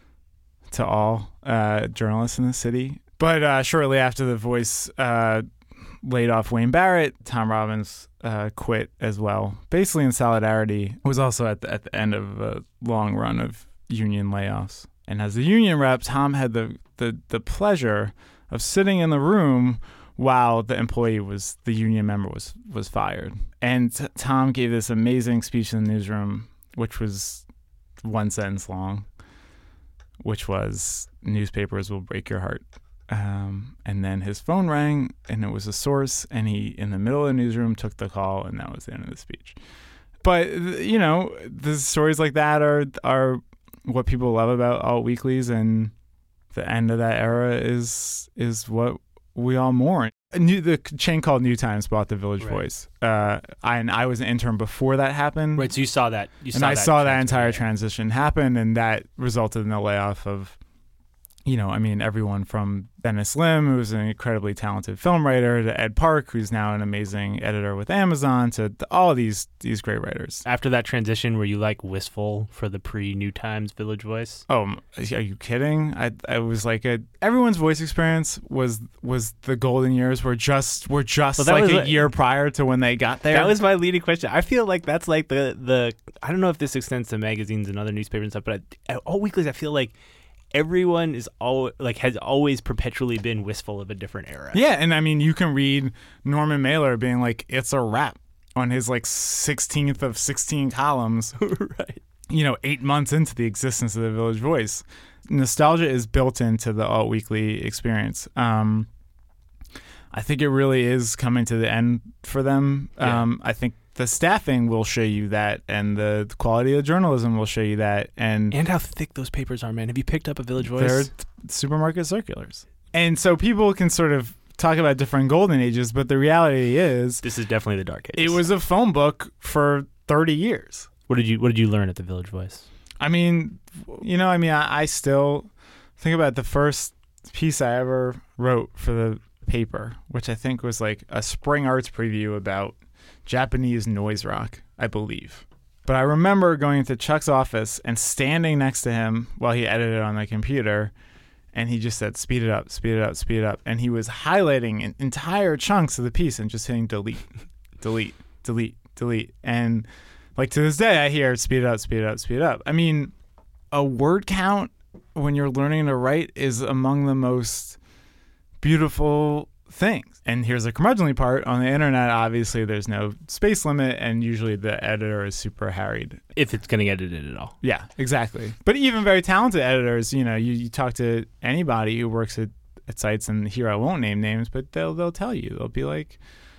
to all uh, journalists in the city. But uh, shortly after the Voice uh, laid off Wayne Barrett, Tom Robbins uh, quit as well, basically in solidarity. Was also at the, at the end of a long run of union layoffs. And as the union rep, Tom had the, the, the pleasure of sitting in the room while the employee was the union member was was fired. And t- Tom gave this amazing speech in the newsroom, which was one sentence long, which was newspapers will break your heart. Um, and then his phone rang, and it was a source, and he, in the middle of the newsroom, took the call, and that was the end of the speech. But, you know, the stories like that are are what people love about alt weeklies, and the end of that era is is what we all mourn. A new, the chain called New Times bought the Village Right. Voice. Uh, I, and I was an intern before that happened. Right, so you saw that. You and saw I that saw that transfer, entire yeah. transition happen, and that resulted in the layoff of, you know, I mean, everyone from Dennis Lim, who's an incredibly talented film writer, to Ed Park, who's now an amazing editor with Amazon, to the, all of these these great writers. After that transition, were you, like, wistful for the pre-New Times Village Voice? Oh, are you kidding? I I was like a everyone's voice experience was was the golden years were just were just Well, that like was a like- year prior to when they got there. That was my leading question. I feel like that's like the, the I don't know if this extends to magazines and other newspapers and stuff, but at All Weeklies, I feel like everyone is all like has always perpetually been wistful of a different era. Yeah, and I mean, you can read Norman Mailer being like, "It's a wrap" on his like sixteenth of sixteen columns. Right. You know, eight months into the existence of the Village Voice, nostalgia is built into the alt weekly experience. Um, I think it really is coming to the end for them. Yeah. Um, I think the staffing will show you that, and the, the quality of the journalism will show you that, and And how thick those papers are, man. Have you picked up a Village Voice? they're t- supermarket circulars. And so people can sort of talk about different golden ages, but the reality is This is definitely the dark ages. it was a phone book for thirty years. What did you What did you learn at the Village Voice? I mean, you know, I mean, I, I still think about the first piece I ever wrote for the paper, which I think was like a Spring Arts preview about Japanese noise rock, I believe. But I remember going into Chuck's office and standing next to him while he edited on the computer, and he just said, "Speed it up, speed it up, speed it up." And he was highlighting en- entire chunks of the piece and just hitting delete, delete, delete, delete. And like to this day, I hear "speed it up, speed it up, speed it up." I mean, a word count when you're learning to write is among the most beautiful things. And here's the curmudgeonly part. On the internet, obviously, there's no space limit, and usually the editor is super harried. If it's going to get edited at all. Yeah, exactly. But even very talented editors, you know, you, you talk to anybody who works at, at sites, and here I won't name names, but they'll they'll tell you. They'll be like,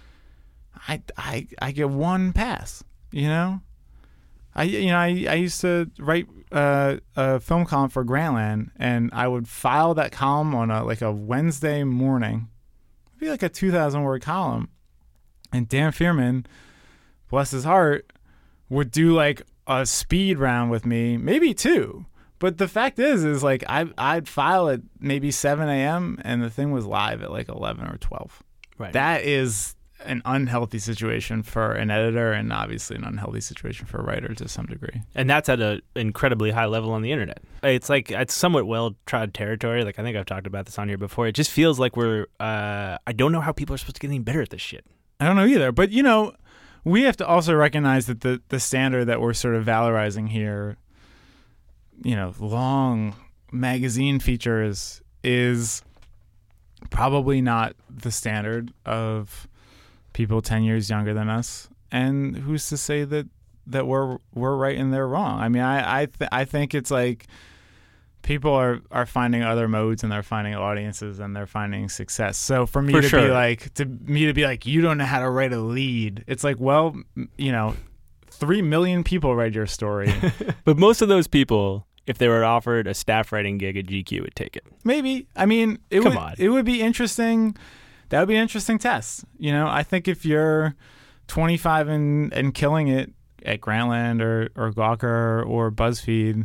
I, I, I get one pass, you know? I you know I, I used to write uh, a film column for Grantland, and I would file that column on a like a Wednesday morning. It'd be like a two thousand word column, and Dan Fearman, bless his heart, would do like a speed round with me, maybe two. But the fact is, is like I I'd file at maybe seven a.m. and the thing was live at like eleven or twelve. Right. That is an unhealthy situation for an editor, and obviously an unhealthy situation for a writer to some degree. And that's at an incredibly high level on the internet. It's like it's somewhat well-trod territory. Like I think I've talked about this on here before. It just feels like we're. Uh, I don't know how people are supposed to get any better at this shit. I don't know either. But you know, we have to also recognize that the the standard that we're sort of valorizing here, you know, long magazine features is probably not the standard of people ten years younger than us. And who's to say that that we're we're right and they're wrong? I mean, I I, th- I think it's like people are, are finding other modes and they're finding audiences and they're finding success. So for me For to sure. be like to me to be like you don't know how to write a lead, it's like, well, you know, three million people read your story. But most of those people, if they were offered a staff writing gig at G Q, would take it. Maybe. I mean, it Come would on. it would be interesting. That would be an interesting test. You know, I think if you're twenty-five and, and killing it at Grantland or, or Gawker or BuzzFeed,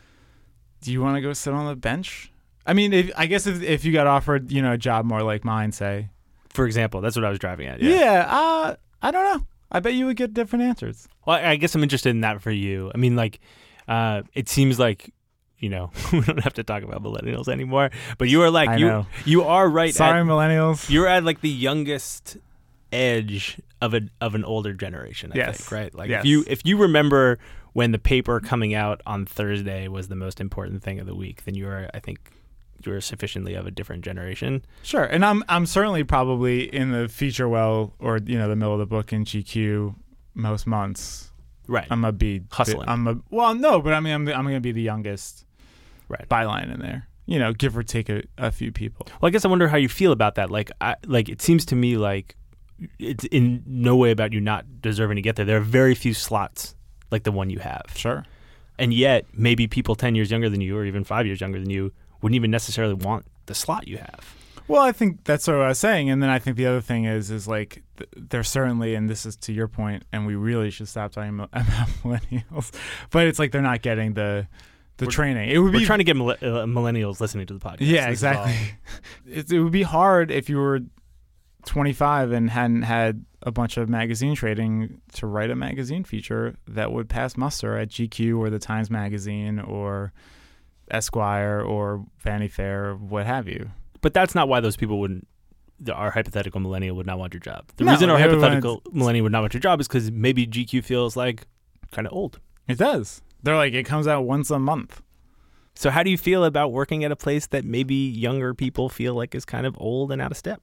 do you want to go sit on the bench? I mean, if, I guess if if you got offered, you know, a job more like mine, say. For example, that's what I was driving at. Yeah, Yeah. uh, I don't know. I bet you would get different answers. Well, I guess I'm interested in that for you. I mean, like, uh, it seems like, you know, we don't have to talk about millennials anymore, but you are like, I you know. you are right. Sorry, at, millennials. You're at like the youngest edge of a of an older generation, I Yes. think, right? Like Yes. if you if you remember when the paper coming out on Thursday was the most important thing of the week, then you are, I think, you are sufficiently of a different generation. Sure, and I'm I'm certainly probably in the feature well or you know the middle of the book in G Q most months. Right. I'm gonna be Hustling. I'm a well, no, but I mean I'm I'm gonna be the youngest Right. byline in there. You know, give or take a, a few people. Well, I guess I wonder how you feel about that. Like, I, like it seems to me like it's in no way about you not deserving to get there. There are very few slots like the one you have, Sure. and yet maybe people ten years younger than you, or even five years younger than you, wouldn't even necessarily want the slot you have. Well, I think that's what I was saying, and then I think the other thing is, is like th- there's certainly, and this is to your point, and we really should stop talking about millennials, but it's like they're not getting the the We're- training. It would We're be trying to get mille- uh, millennials listening to the podcast. yeah, This is all. exactly. It, it would be hard if you were twenty-five and hadn't had a bunch of magazine trading to write a magazine feature that would pass muster at G Q or the Times Magazine or Esquire or Vanity Fair or what have you. But that's not why those people wouldn't. The, our hypothetical millennial would not want your job. The No, reason our they would hypothetical millennial would not want your job is because maybe G Q feels like kind of old. It does. They're like, it comes out once a month. So how do you feel about working at a place that maybe younger people feel like is kind of old and out of step?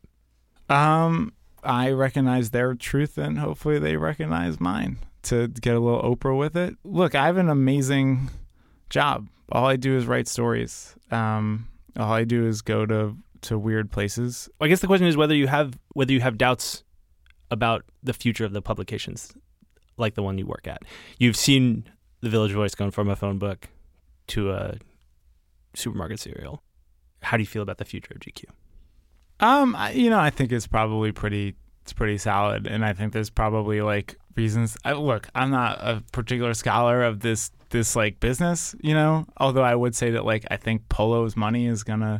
Um, I recognize their truth, and hopefully they recognize mine to get a little Oprah with it. Look, I have an amazing job. All I do is write stories. Um, all I do is go to, to weird places. I guess the question is whether you have whether you have doubts about the future of the publications like the one you work at. You've seen the Village Voice going from a phone book to a supermarket cereal. How do you feel about the future of G Q? Um, I, you know, I think it's probably pretty, it's pretty solid, and I think there's probably like reasons. I, look, I'm not a particular scholar of this, this like business, you know. Although I would say that like I think Polo's money is gonna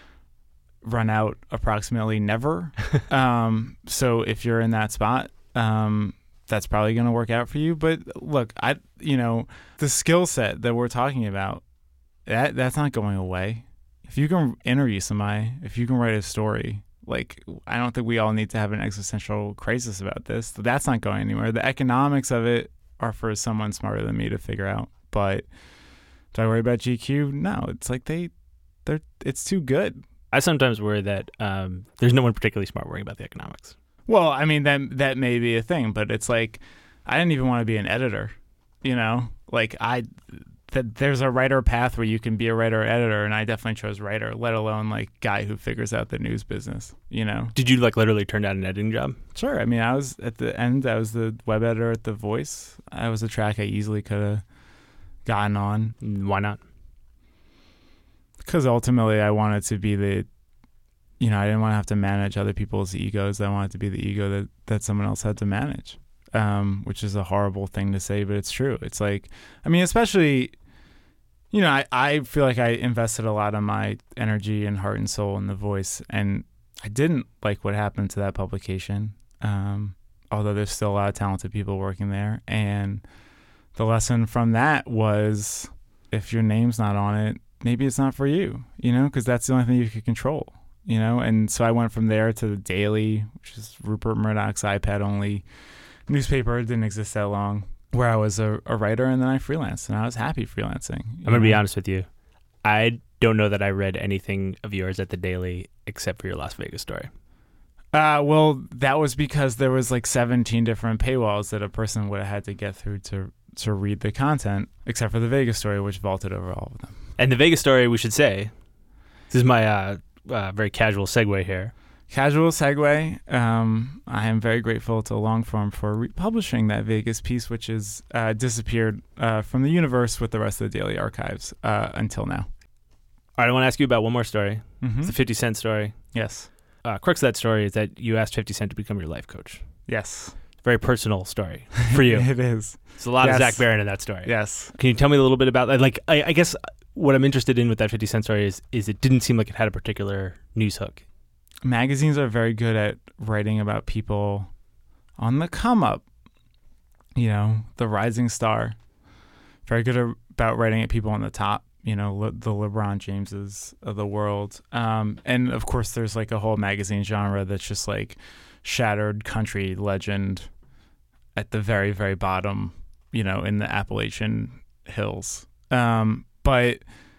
run out approximately never. um, so if you're in that spot, um, that's probably gonna work out for you. But look, I, you know, the skill set that we're talking about, that that's not going away. If you can interview somebody, if you can write a story, like I don't think we all need to have an existential crisis about this. That's not going anywhere. The economics of it are for someone smarter than me to figure out. But do I worry about G Q? No, it's like they, they're, it's too good. I sometimes worry that um, there's no one particularly smart worrying about the economics. Well, I mean that that may be a thing, but it's like I didn't even want to be an editor. You know, like I. That there's a writer path where you can be a writer or editor, and I definitely chose writer, let alone like guy who figures out the news business, you know? Did you like literally turn down an editing job? Sure. I mean, I was at the end, I was the web editor at The Voice. I was a track I easily could have gotten on. Why not? Because ultimately I wanted to be the, you know, I didn't want to have to manage other people's egos. I wanted to be the ego that, that someone else had to manage, um, which is a horrible thing to say, but it's true. It's like, I mean, especially... You know, I, I feel like I invested a lot of my energy and heart and soul in The Voice, and I didn't like what happened to that publication. Um, although there's still a lot of talented people working there. And the lesson from that was, if your name's not on it, maybe it's not for you, you know, because that's the only thing you can control, you know. And so I went from there to the Daily, which is Rupert Murdoch's iPad-only newspaper. It didn't exist that long, where I was a, a writer, and then I freelanced, and I was happy freelancing. I'm going to be honest with you. I don't know that I read anything of yours at the Daily except for your Las Vegas story. Uh, well, that was because there was like seventeen different paywalls that a person would have had to get through to to read the content, except for the Vegas story, which vaulted over all of them. And the Vegas story, we should say, this is my uh, uh, very casual segue here. Casual segue. Um, I am very grateful to Longform for republishing that Vegas piece, which has uh, disappeared uh, from the universe with the rest of the Daily archives uh, until now. All right, I want to ask you about one more story. Mm-hmm. It's the fifty Cent story. Yes. Uh, crux of that story is that you asked fifty Cent to become your life coach. Yes. Very personal story for you. It is. There's a lot Yes. of Zach Barron in that story. Yes. Can you tell me a little bit about that? Like, I, I guess what I'm interested in with that fifty Cent story is, is it didn't seem like it had a particular news hook. Magazines are very good at writing about people on the come up, you know, the rising star. Very good at, about writing at people on the top, you know, le- the LeBron Jameses of the world. Um, and of course, there's like a whole magazine genre that's just like shattered country legend at the very, very bottom, you know, in the Appalachian hills. Um, but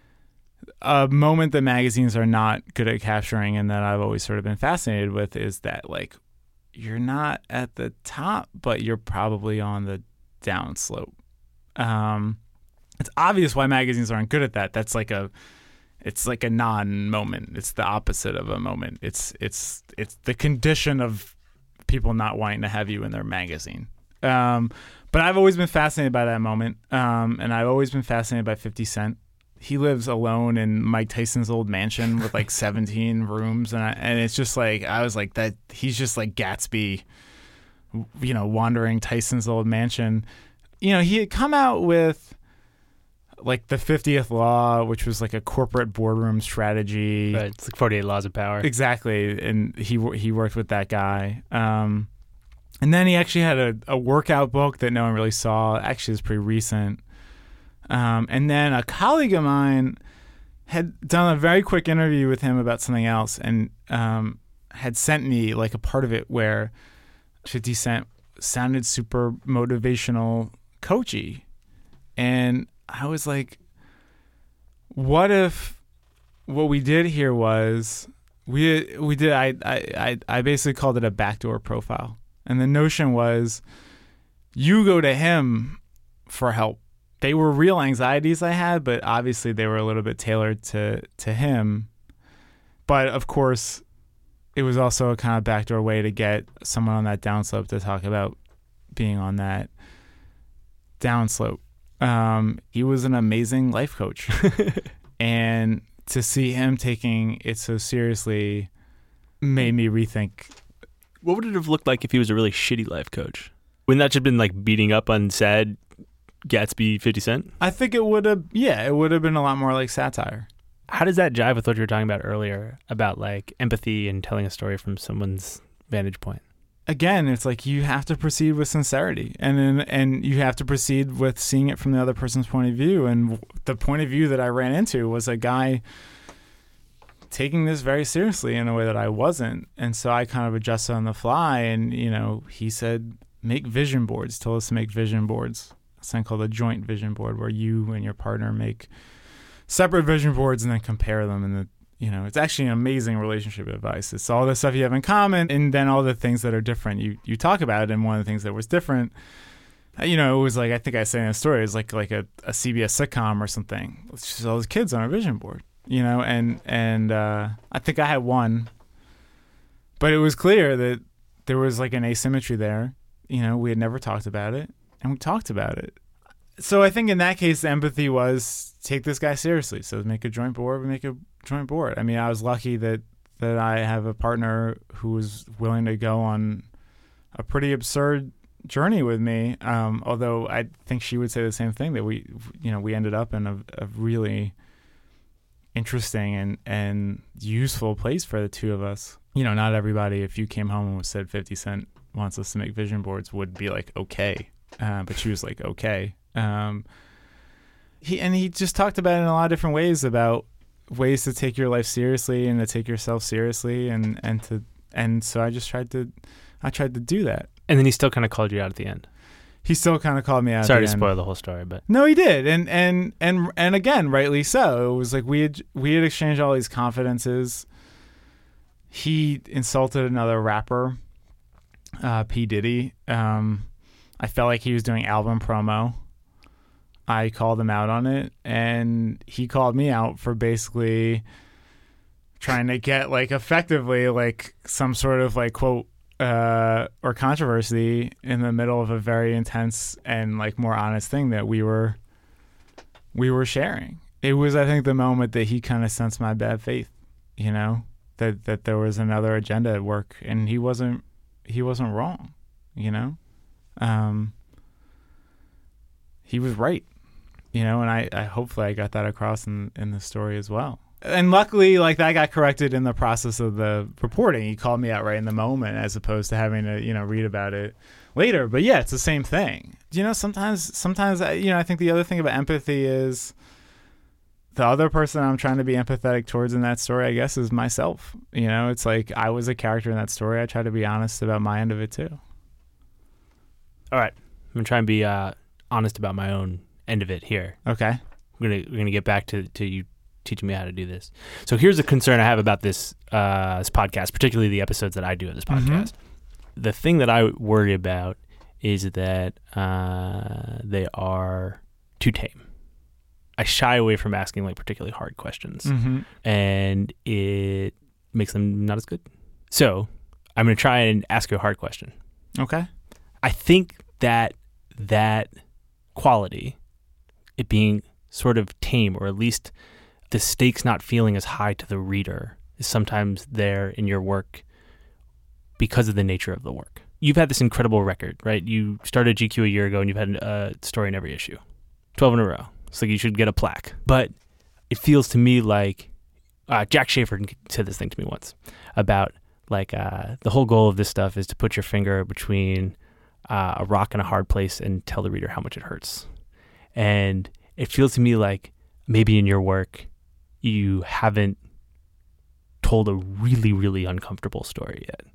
a moment that magazines are not good at capturing, and that I've always sort of been fascinated with, is that like you're not at the top, but you're probably on the downslope. Um, it's obvious why magazines aren't good at that. That's like a, it's like a non-moment. It's the opposite of a moment. It's it's it's the condition of people not wanting to have you in their magazine. Um, but I've always been fascinated by that moment, um, and I've always been fascinated by fifty Cent. He lives alone in Mike Tyson's old mansion with like seventeen rooms, and I, and it's just like, I was like, that he's just like Gatsby, you know, wandering Tyson's old mansion. You know, he had come out with like the fiftieth Law, which was like a corporate boardroom strategy. Right. It's like forty-eight Laws of Power. Exactly, and he he worked with that guy. Um, and then he actually had a, a workout book that no one really saw. Actually, it's pretty recent. Um, and then a colleague of mine had done a very quick interview with him about something else, and um, had sent me like a part of it where fifty Cent sounded super motivational, coachy. And I was like, what if what we did here was we we did I I I basically called it a backdoor profile. And the notion was, you go to him for help. They were real anxieties I had, but obviously they were a little bit tailored to, to him. But of course, it was also a kind of backdoor way to get someone on that downslope to talk about being on that downslope. Um, he was an amazing life coach. And to see him taking it so seriously made me rethink. What would it have looked like if he was a really shitty life coach? Wouldn't that have been like beating up on sad Gatsby fifty Cent? I think it would have, yeah, it would have been a lot more like satire. How does that jive with what you were talking about earlier about like empathy and telling a story from someone's vantage point? Again, it's like you have to proceed with sincerity, and then, and you have to proceed with seeing it from the other person's point of view. And the point of view that I ran into was a guy taking this very seriously in a way that I wasn't. And so I kind of adjusted on the fly, and, you know, he said, make vision boards, told us to make vision boards. Something called a joint vision board, where you and your partner make separate vision boards and then compare them. And the, you know, it's actually an amazing relationship advice. It's all the stuff you have in common, and then all the things that are different you you talk about. And one of the things that was different, you know, it was like, I think I say in the story, it was like like a, a C B S sitcom or something. It's just all those kids on a vision board, you know, and and uh, I think I had one, but it was clear that there was like an asymmetry there. You know, we had never talked about it, and we talked about it. So I think in that case, the empathy was take this guy seriously. So make a joint board, we make a joint board. I mean, I was lucky that, that I have a partner who was willing to go on a pretty absurd journey with me. Um, although I think she would say the same thing, that we, you know, we ended up in a, a really interesting and, and useful place for the two of us. You know, not everybody, if you came home and said fifty Cent wants us to make vision boards would be like, okay. Uh, but she was like, okay. Um, he and he just talked about it in a lot of different ways, about ways to take your life seriously and to take yourself seriously, and, and to and so I just tried to I tried to do that. And then he still kind of called you out at the end. He still kind of called me out. Sorry at the to end. spoil the whole story, but No, he did, and and and and again, rightly so. It was like we had we had exchanged all these confidences. He insulted another rapper, uh, P. Diddy. Um, I felt like he was doing album promo. I called him out on it, and he called me out for basically trying to get like effectively like some sort of like quote uh, or controversy in the middle of a very intense and like more honest thing that we were we were sharing. It was, I think, the moment that he kind of sensed my bad faith, you know, that that there was another agenda at work, and he wasn't he wasn't wrong, you know. Um, he was right. You know, and I, I hopefully I got that across in, in the story as well. And luckily, like, that got corrected in the process of the reporting. He called me out right in the moment, as opposed to having to, you know, read about it later. But yeah, it's the same thing. You know, sometimes, sometimes, I, you know, I think the other thing about empathy is the other person I'm trying to be empathetic towards in that story, I guess, is myself. You know, it's like I was a character in that story. I try to be honest about my end of it too. all right, I'm gonna try and be uh, honest about my own end of it here. Okay. We're gonna we're gonna get back to, to you teaching me how to do this. So here's a concern I have about this uh, this podcast, particularly the episodes that I do of this podcast. Mm-hmm. The thing that I worry about is that uh, they are too tame. I shy away from asking like particularly hard questions, mm-hmm. and it makes them not as good. So I'm gonna try and ask you a hard question. Okay. I think that that quality, it being sort of tame, or at least the stakes not feeling as high to the reader, is sometimes there in your work because of the nature of the work. You've had this incredible record, right? You started G Q a year ago, and you've had a story in every issue, twelve in a row. It's like you should get a plaque. But it feels to me like uh, Jack Schaefer said this thing to me once about like uh, the whole goal of this stuff is to put your finger between uh, a rock and a hard place and tell the reader how much it hurts. And it feels to me like maybe in your work you haven't told a really, really uncomfortable story yet.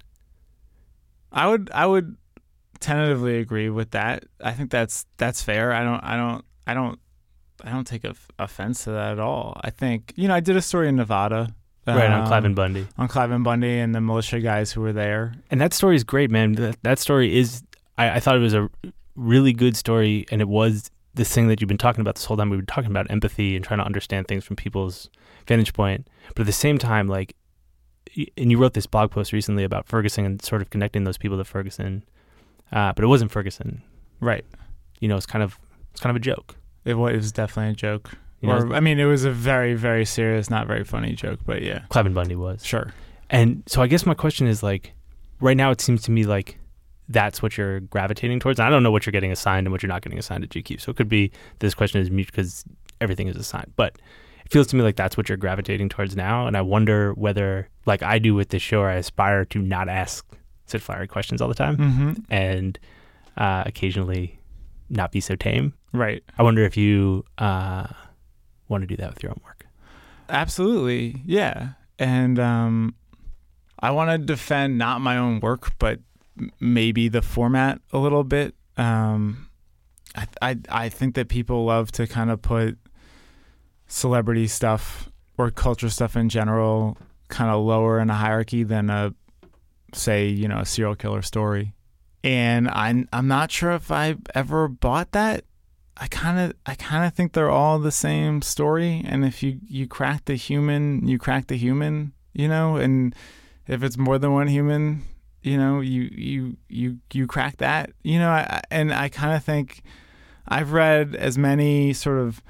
I would I would tentatively agree with that. I think that's that's fair. I don't I don't I don't I don't take off- offense to that at all. I think, you know, I did a story in Nevada. Right, um, on Cliven Bundy. On Cliven Bundy and the militia guys who were there. And that story is great, man. That, that story is, I, I thought it was a really good story, and it was this thing that you've been talking about this whole time. We've been talking about empathy and trying to understand things from people's vantage point. But at the same time, like, and you wrote this blog post recently about Ferguson and sort of connecting those people to Ferguson, uh, but it wasn't Ferguson. Right. You know, it's kind of, it's kind of a joke. It was, it was definitely a joke. You or know, I mean, it was a very, very serious, not very funny joke, but yeah. Cliven Bundy was. Sure. And so I guess my question is, like, right now it seems to me like that's what you're gravitating towards. And I don't know what you're getting assigned and what you're not getting assigned at G Q. So it could be this question is mute because everything is assigned. But it feels to me like that's what you're gravitating towards now. And I wonder whether, like I do with this show, I aspire to not ask such fiery questions all the time, Mm-hmm. and uh, occasionally not be so tame. Right. I wonder if you uh, want to do that with your own work. Absolutely. Yeah. And um, I want to defend not my own work, but m- maybe the format a little bit. Um, I, I I think that people love to kind of put celebrity stuff or culture stuff in general kind of lower in a hierarchy than a, say, you know, a serial killer story. And I'm I'm not sure if I ever bought that. I kind of I kind of think they're all the same story, and if you, you crack the human, you crack the human, you know, and if it's more than one human, you know, you you you, you crack that, you know, I, and I kind of think I've read as many sort of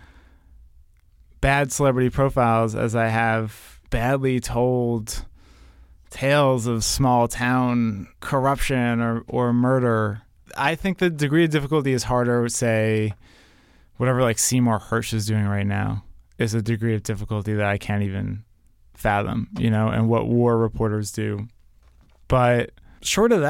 bad celebrity profiles as I have badly told tales of small town corruption or, or murder. I think the degree of difficulty is harder, say, whatever like Seymour Hersh is doing right now is a degree of difficulty that I can't even fathom, you know, and what war reporters do. But short of that,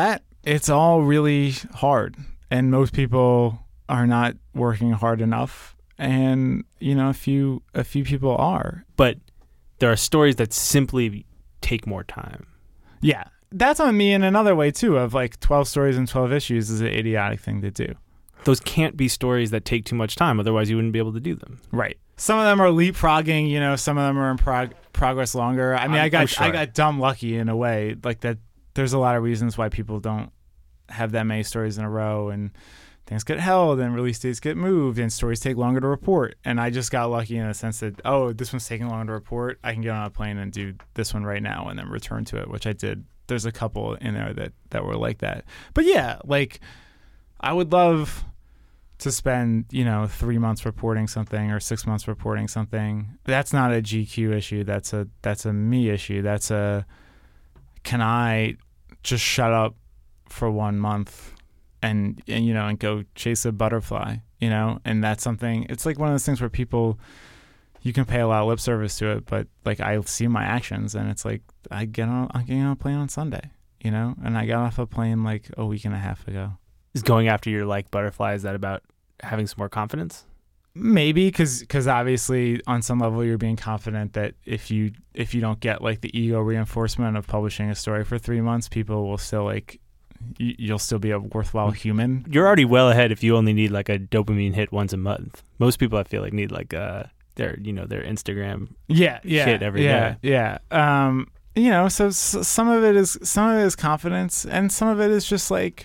it's all really hard, and most people are not working hard enough. And you know, a few a few people are. But there are stories that simply take more time. Yeah, that's on me in another way too. Of like twelve stories and twelve issues is an idiotic thing to do. Those can't be stories that take too much time. Otherwise, you wouldn't be able to do them. Right. Some of them are leapfrogging. You know, some of them are in prog- progress longer. I mean, I'm- I got I'm sure. I got dumb lucky in a way. Like that, there's a lot of reasons why people don't have that many stories in a row, and things get held, and release dates get moved, and stories take longer to report. And I just got lucky in the sense that, oh, this one's taking longer to report. I can get on a plane and do this one right now, and then return to it, which I did. There's a couple in there that that were like that. But yeah, like I would love to spend, you know, three months reporting something or six months reporting something. That's not a G Q issue. That's a that's a me issue. That's a, can I just shut up for one month and, and you know, and go chase a butterfly, you know? And that's something, it's like one of those things where people, you can pay a lot of lip service to it, but like I see my actions, and it's like I get on, I'm getting on a plane on Sunday, you know? And I got off a plane like a week and a half ago. Is going after your like butterfly, is that about having some more confidence? Maybe because because obviously on some level you're being confident that if you if you don't get like the ego reinforcement of publishing a story for three months, people will still like you, you'll still be a worthwhile human. You're already well ahead if you only need like a dopamine hit once a month. Most people I feel like need like uh their you know their Instagram Yeah, yeah, hit every yeah, day. yeah. Um, you know, so, so some of it is some of it is confidence, and some of it is just like,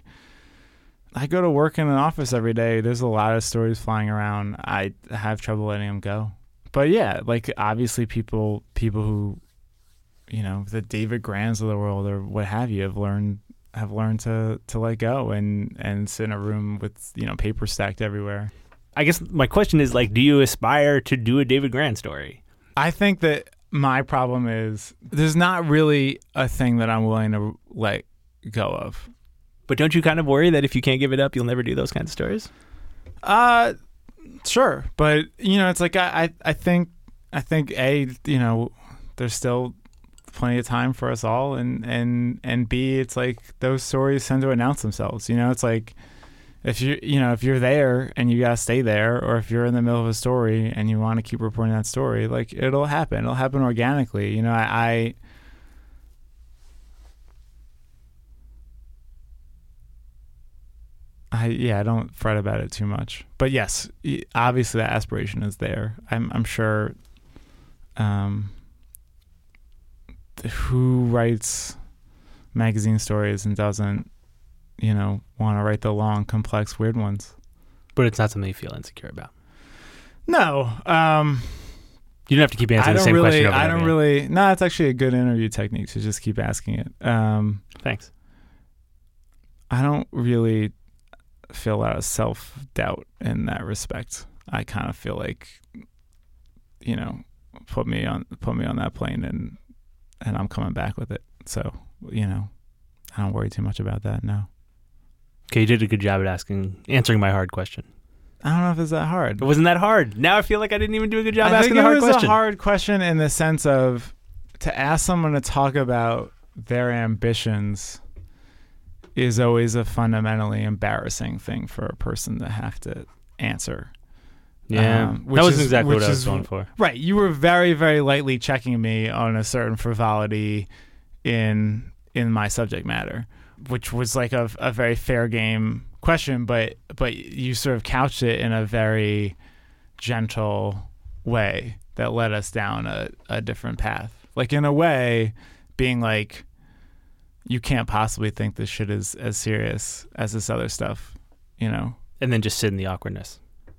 I go to work in an office every day. There's a lot of stories flying around. I have trouble letting them go. But yeah, like obviously people people who, you know, the David Grans of the world or what have you have learned have learned to to let go and and sit in a room with, you know, paper stacked everywhere. I guess my question is like, do you aspire to do a David Grant story? I think that my problem is there's not really a thing that I'm willing to let go of. But don't you kind of worry that if you can't give it up, you'll never do those kinds of stories? Uh, sure, but you know, it's like I, I, I think, I think a, you know, there's still plenty of time for us all, and and and B, it's like those stories tend to announce themselves. You know, it's like if you, you know, if you're there and you gotta stay there, or if you're in the middle of a story and you want to keep reporting that story, like it'll happen. It'll happen organically. You know, I. I I, yeah, I don't fret about it too much. But yes, obviously that aspiration is there. I'm, I'm sure. Um, who writes magazine stories and doesn't, you know, want to write the long, complex, weird ones? But it's not something you feel insecure about. No. Um, you don't have to keep I answering the don't same really. question over I and don't over again. really. No, it's actually a good interview technique to just keep asking it. Um, Thanks. I don't really feel a lot of self-doubt in that respect. I kind of feel like, you know, put me on put me on that plane and and I'm coming back with it. So, you know, I don't worry too much about that. No. Okay, you did a good job at asking, answering my hard question. I don't know if it's that hard. It wasn't that hard. Now I feel like I didn't even do a good job I asking think the it hard was question. a hard question in the sense of to ask someone to talk about their ambitions is always a fundamentally embarrassing thing for a person to have to answer. Yeah, Um, which that wasn't is- exactly which what I was is- going for. Right. You were very, very lightly checking me on a certain frivolity in in my subject matter, which was like a, a very fair game question, but but you sort of couched it in a very gentle way that led us down a, a different path. Like in a way, being like, you can't possibly think this shit is as serious as this other stuff, you know? And then just sit in the awkwardness.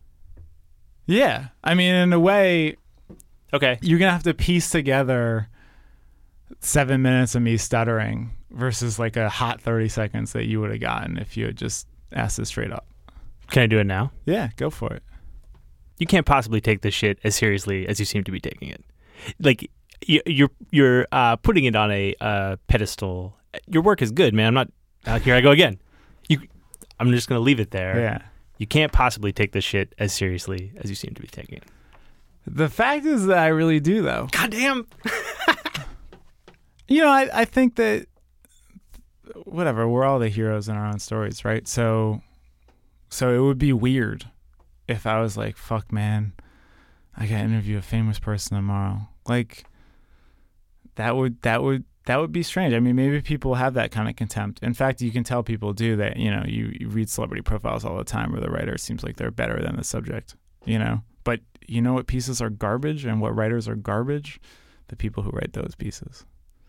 Yeah. I mean, in a way, Okay. you're going to have to piece together seven minutes of me stuttering versus like a hot thirty seconds that you would have gotten if you had just asked it straight up. Can I do it now? Yeah, go for it. You can't possibly take this shit as seriously as you seem to be taking it. Like you, you're you're uh, putting it on a uh, pedestal. Your work is good, man. I'm not. Uh, here I go again. You. I'm just gonna leave it there. Yeah. You can't possibly take this shit as seriously as you seem to be taking it. The fact is that I really do, though. God damn. You know, I, I think that whatever, we're all the heroes in our own stories, right? So, so it would be weird if I was like, fuck, man, I got to interview a famous person tomorrow. Like, that would, that would, that would be strange. I mean, maybe people have that kind of contempt. In fact, you can tell people do that. You know, you, you read celebrity profiles all the time where the writer seems like they're better than the subject, you know? But you know what pieces are garbage and what writers are garbage? The people who write those pieces.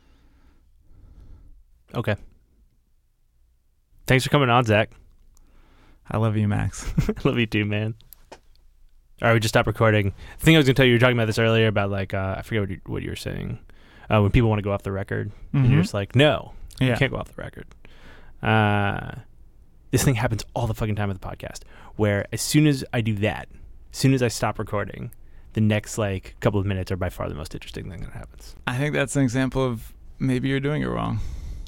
Okay. Thanks for coming on, Zach. I love you, Max. I love you too, man. All right, we just stopped recording. The thing I was going to tell you, you were talking about this earlier about, like, uh, I forget what you, what you were saying. Uh, when people want to go off the record, Mm-hmm. and you're just like, no, Yeah. you can't go off the record. Uh, this thing happens all the fucking time with the podcast, where as soon as I do that, as soon as I stop recording, the next, like, couple of minutes are by far the most interesting thing that happens. I think that's an example of maybe you're doing it wrong.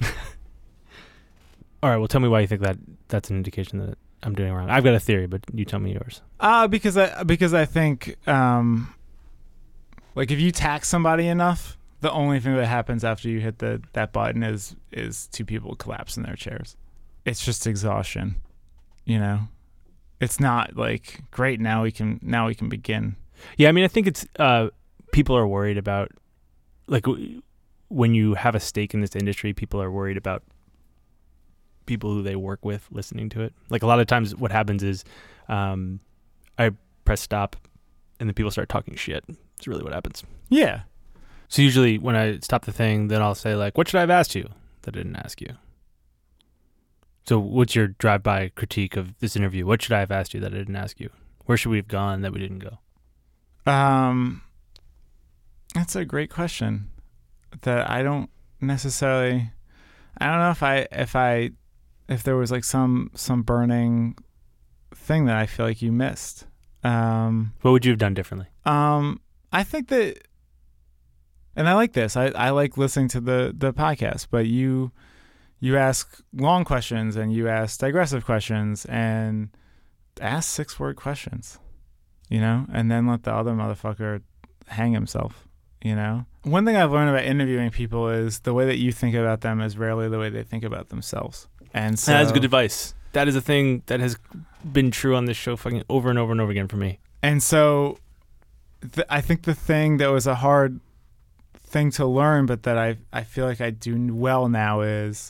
All right, well, tell me why you think that that's an indication that I'm doing it wrong. I've got a theory, but you tell me yours. Uh, because I because I think um, like if you tax somebody enough, the only thing that happens after you hit the that button is is two people collapse in their chairs. It's just exhaustion, you know. It's not like great now we can now we can begin. Yeah, I mean, I think it's uh, people are worried about, like, w- when you have a stake in this industry, people are worried about people who they work with listening to it. Like, a lot of times what happens is um, I press stop and then people start talking shit. It's really what happens. Yeah. So usually when I stop the thing, then I'll say, like, what should I have asked you that I didn't ask you? So what's your drive-by critique of this interview? What should I have asked you that I didn't ask you? Where should we have gone that we didn't go? Um, that's a great question that I don't necessarily, I don't know if I, if I, if there was like some, some burning thing that I feel like you missed. Um, What would you have done differently? um, I think that, and I like this, I, I like listening to the, the podcast, but you, you ask long questions and you ask digressive questions and ask six word questions, you know, and then let the other motherfucker hang himself, you know. One thing I've learned about interviewing people is the way that you think about them is rarely the way they think about themselves. And so That's good advice. That is a thing that has been true on this show fucking over and over and over again for me. And so th- I think the thing that was a hard thing to learn, but that I I feel like I do well now is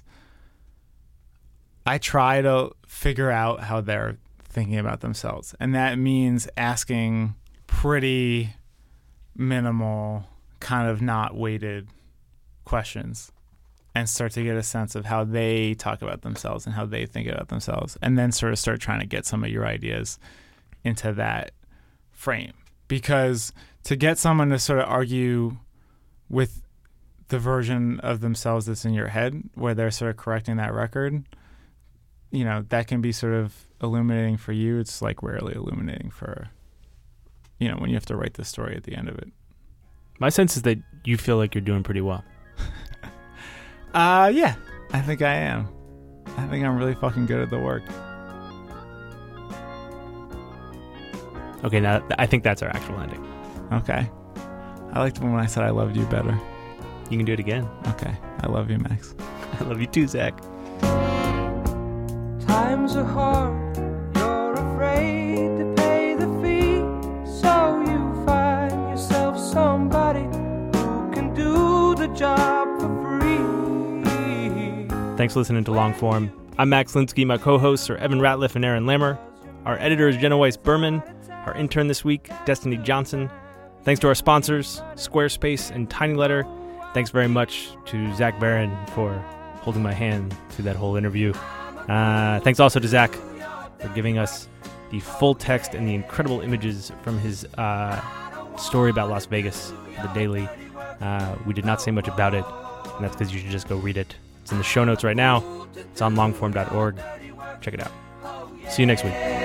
I try to figure out how they're thinking about themselves. And that means asking pretty minimal, kind of not weighted questions and start to get a sense of how they talk about themselves and how they think about themselves. And then sort of start trying to get some of your ideas into that frame. Because to get someone to sort of argue with the version of themselves that's in your head, where they're sort of correcting that record, you know, that can be sort of illuminating for you. It's like rarely illuminating for, you know, when you have to write the story at the end of it. My sense is that you feel like you're doing pretty well. Uh, yeah, I think I am. I think I'm really fucking good at the work. Okay, now I think that's our actual ending. Okay. I liked when I said I loved you better. You can do it again. Okay. I love you, Max. I love you too, Zach. Times are hard, you're afraid to pay the fee, so you find yourself somebody who can do the job for free. Thanks for listening to Longform. I'm Max Linsky. My co-hosts are Evan Ratliff and Aaron Lammer. Our editor is Jenna Weiss-Berman. Our intern this week, Destiny Johnson. Thanks to our sponsors, Squarespace and Tiny Letter. Thanks very much to Zach Barron for holding my hand through that whole interview. Uh, thanks also to Zach for giving us the full text and the incredible images from his uh, story about Las Vegas for the Daily. Uh, we did not say much about it, and that's because you should just go read it. It's in the show notes right now. It's on longform dot org. Check it out. See you next week.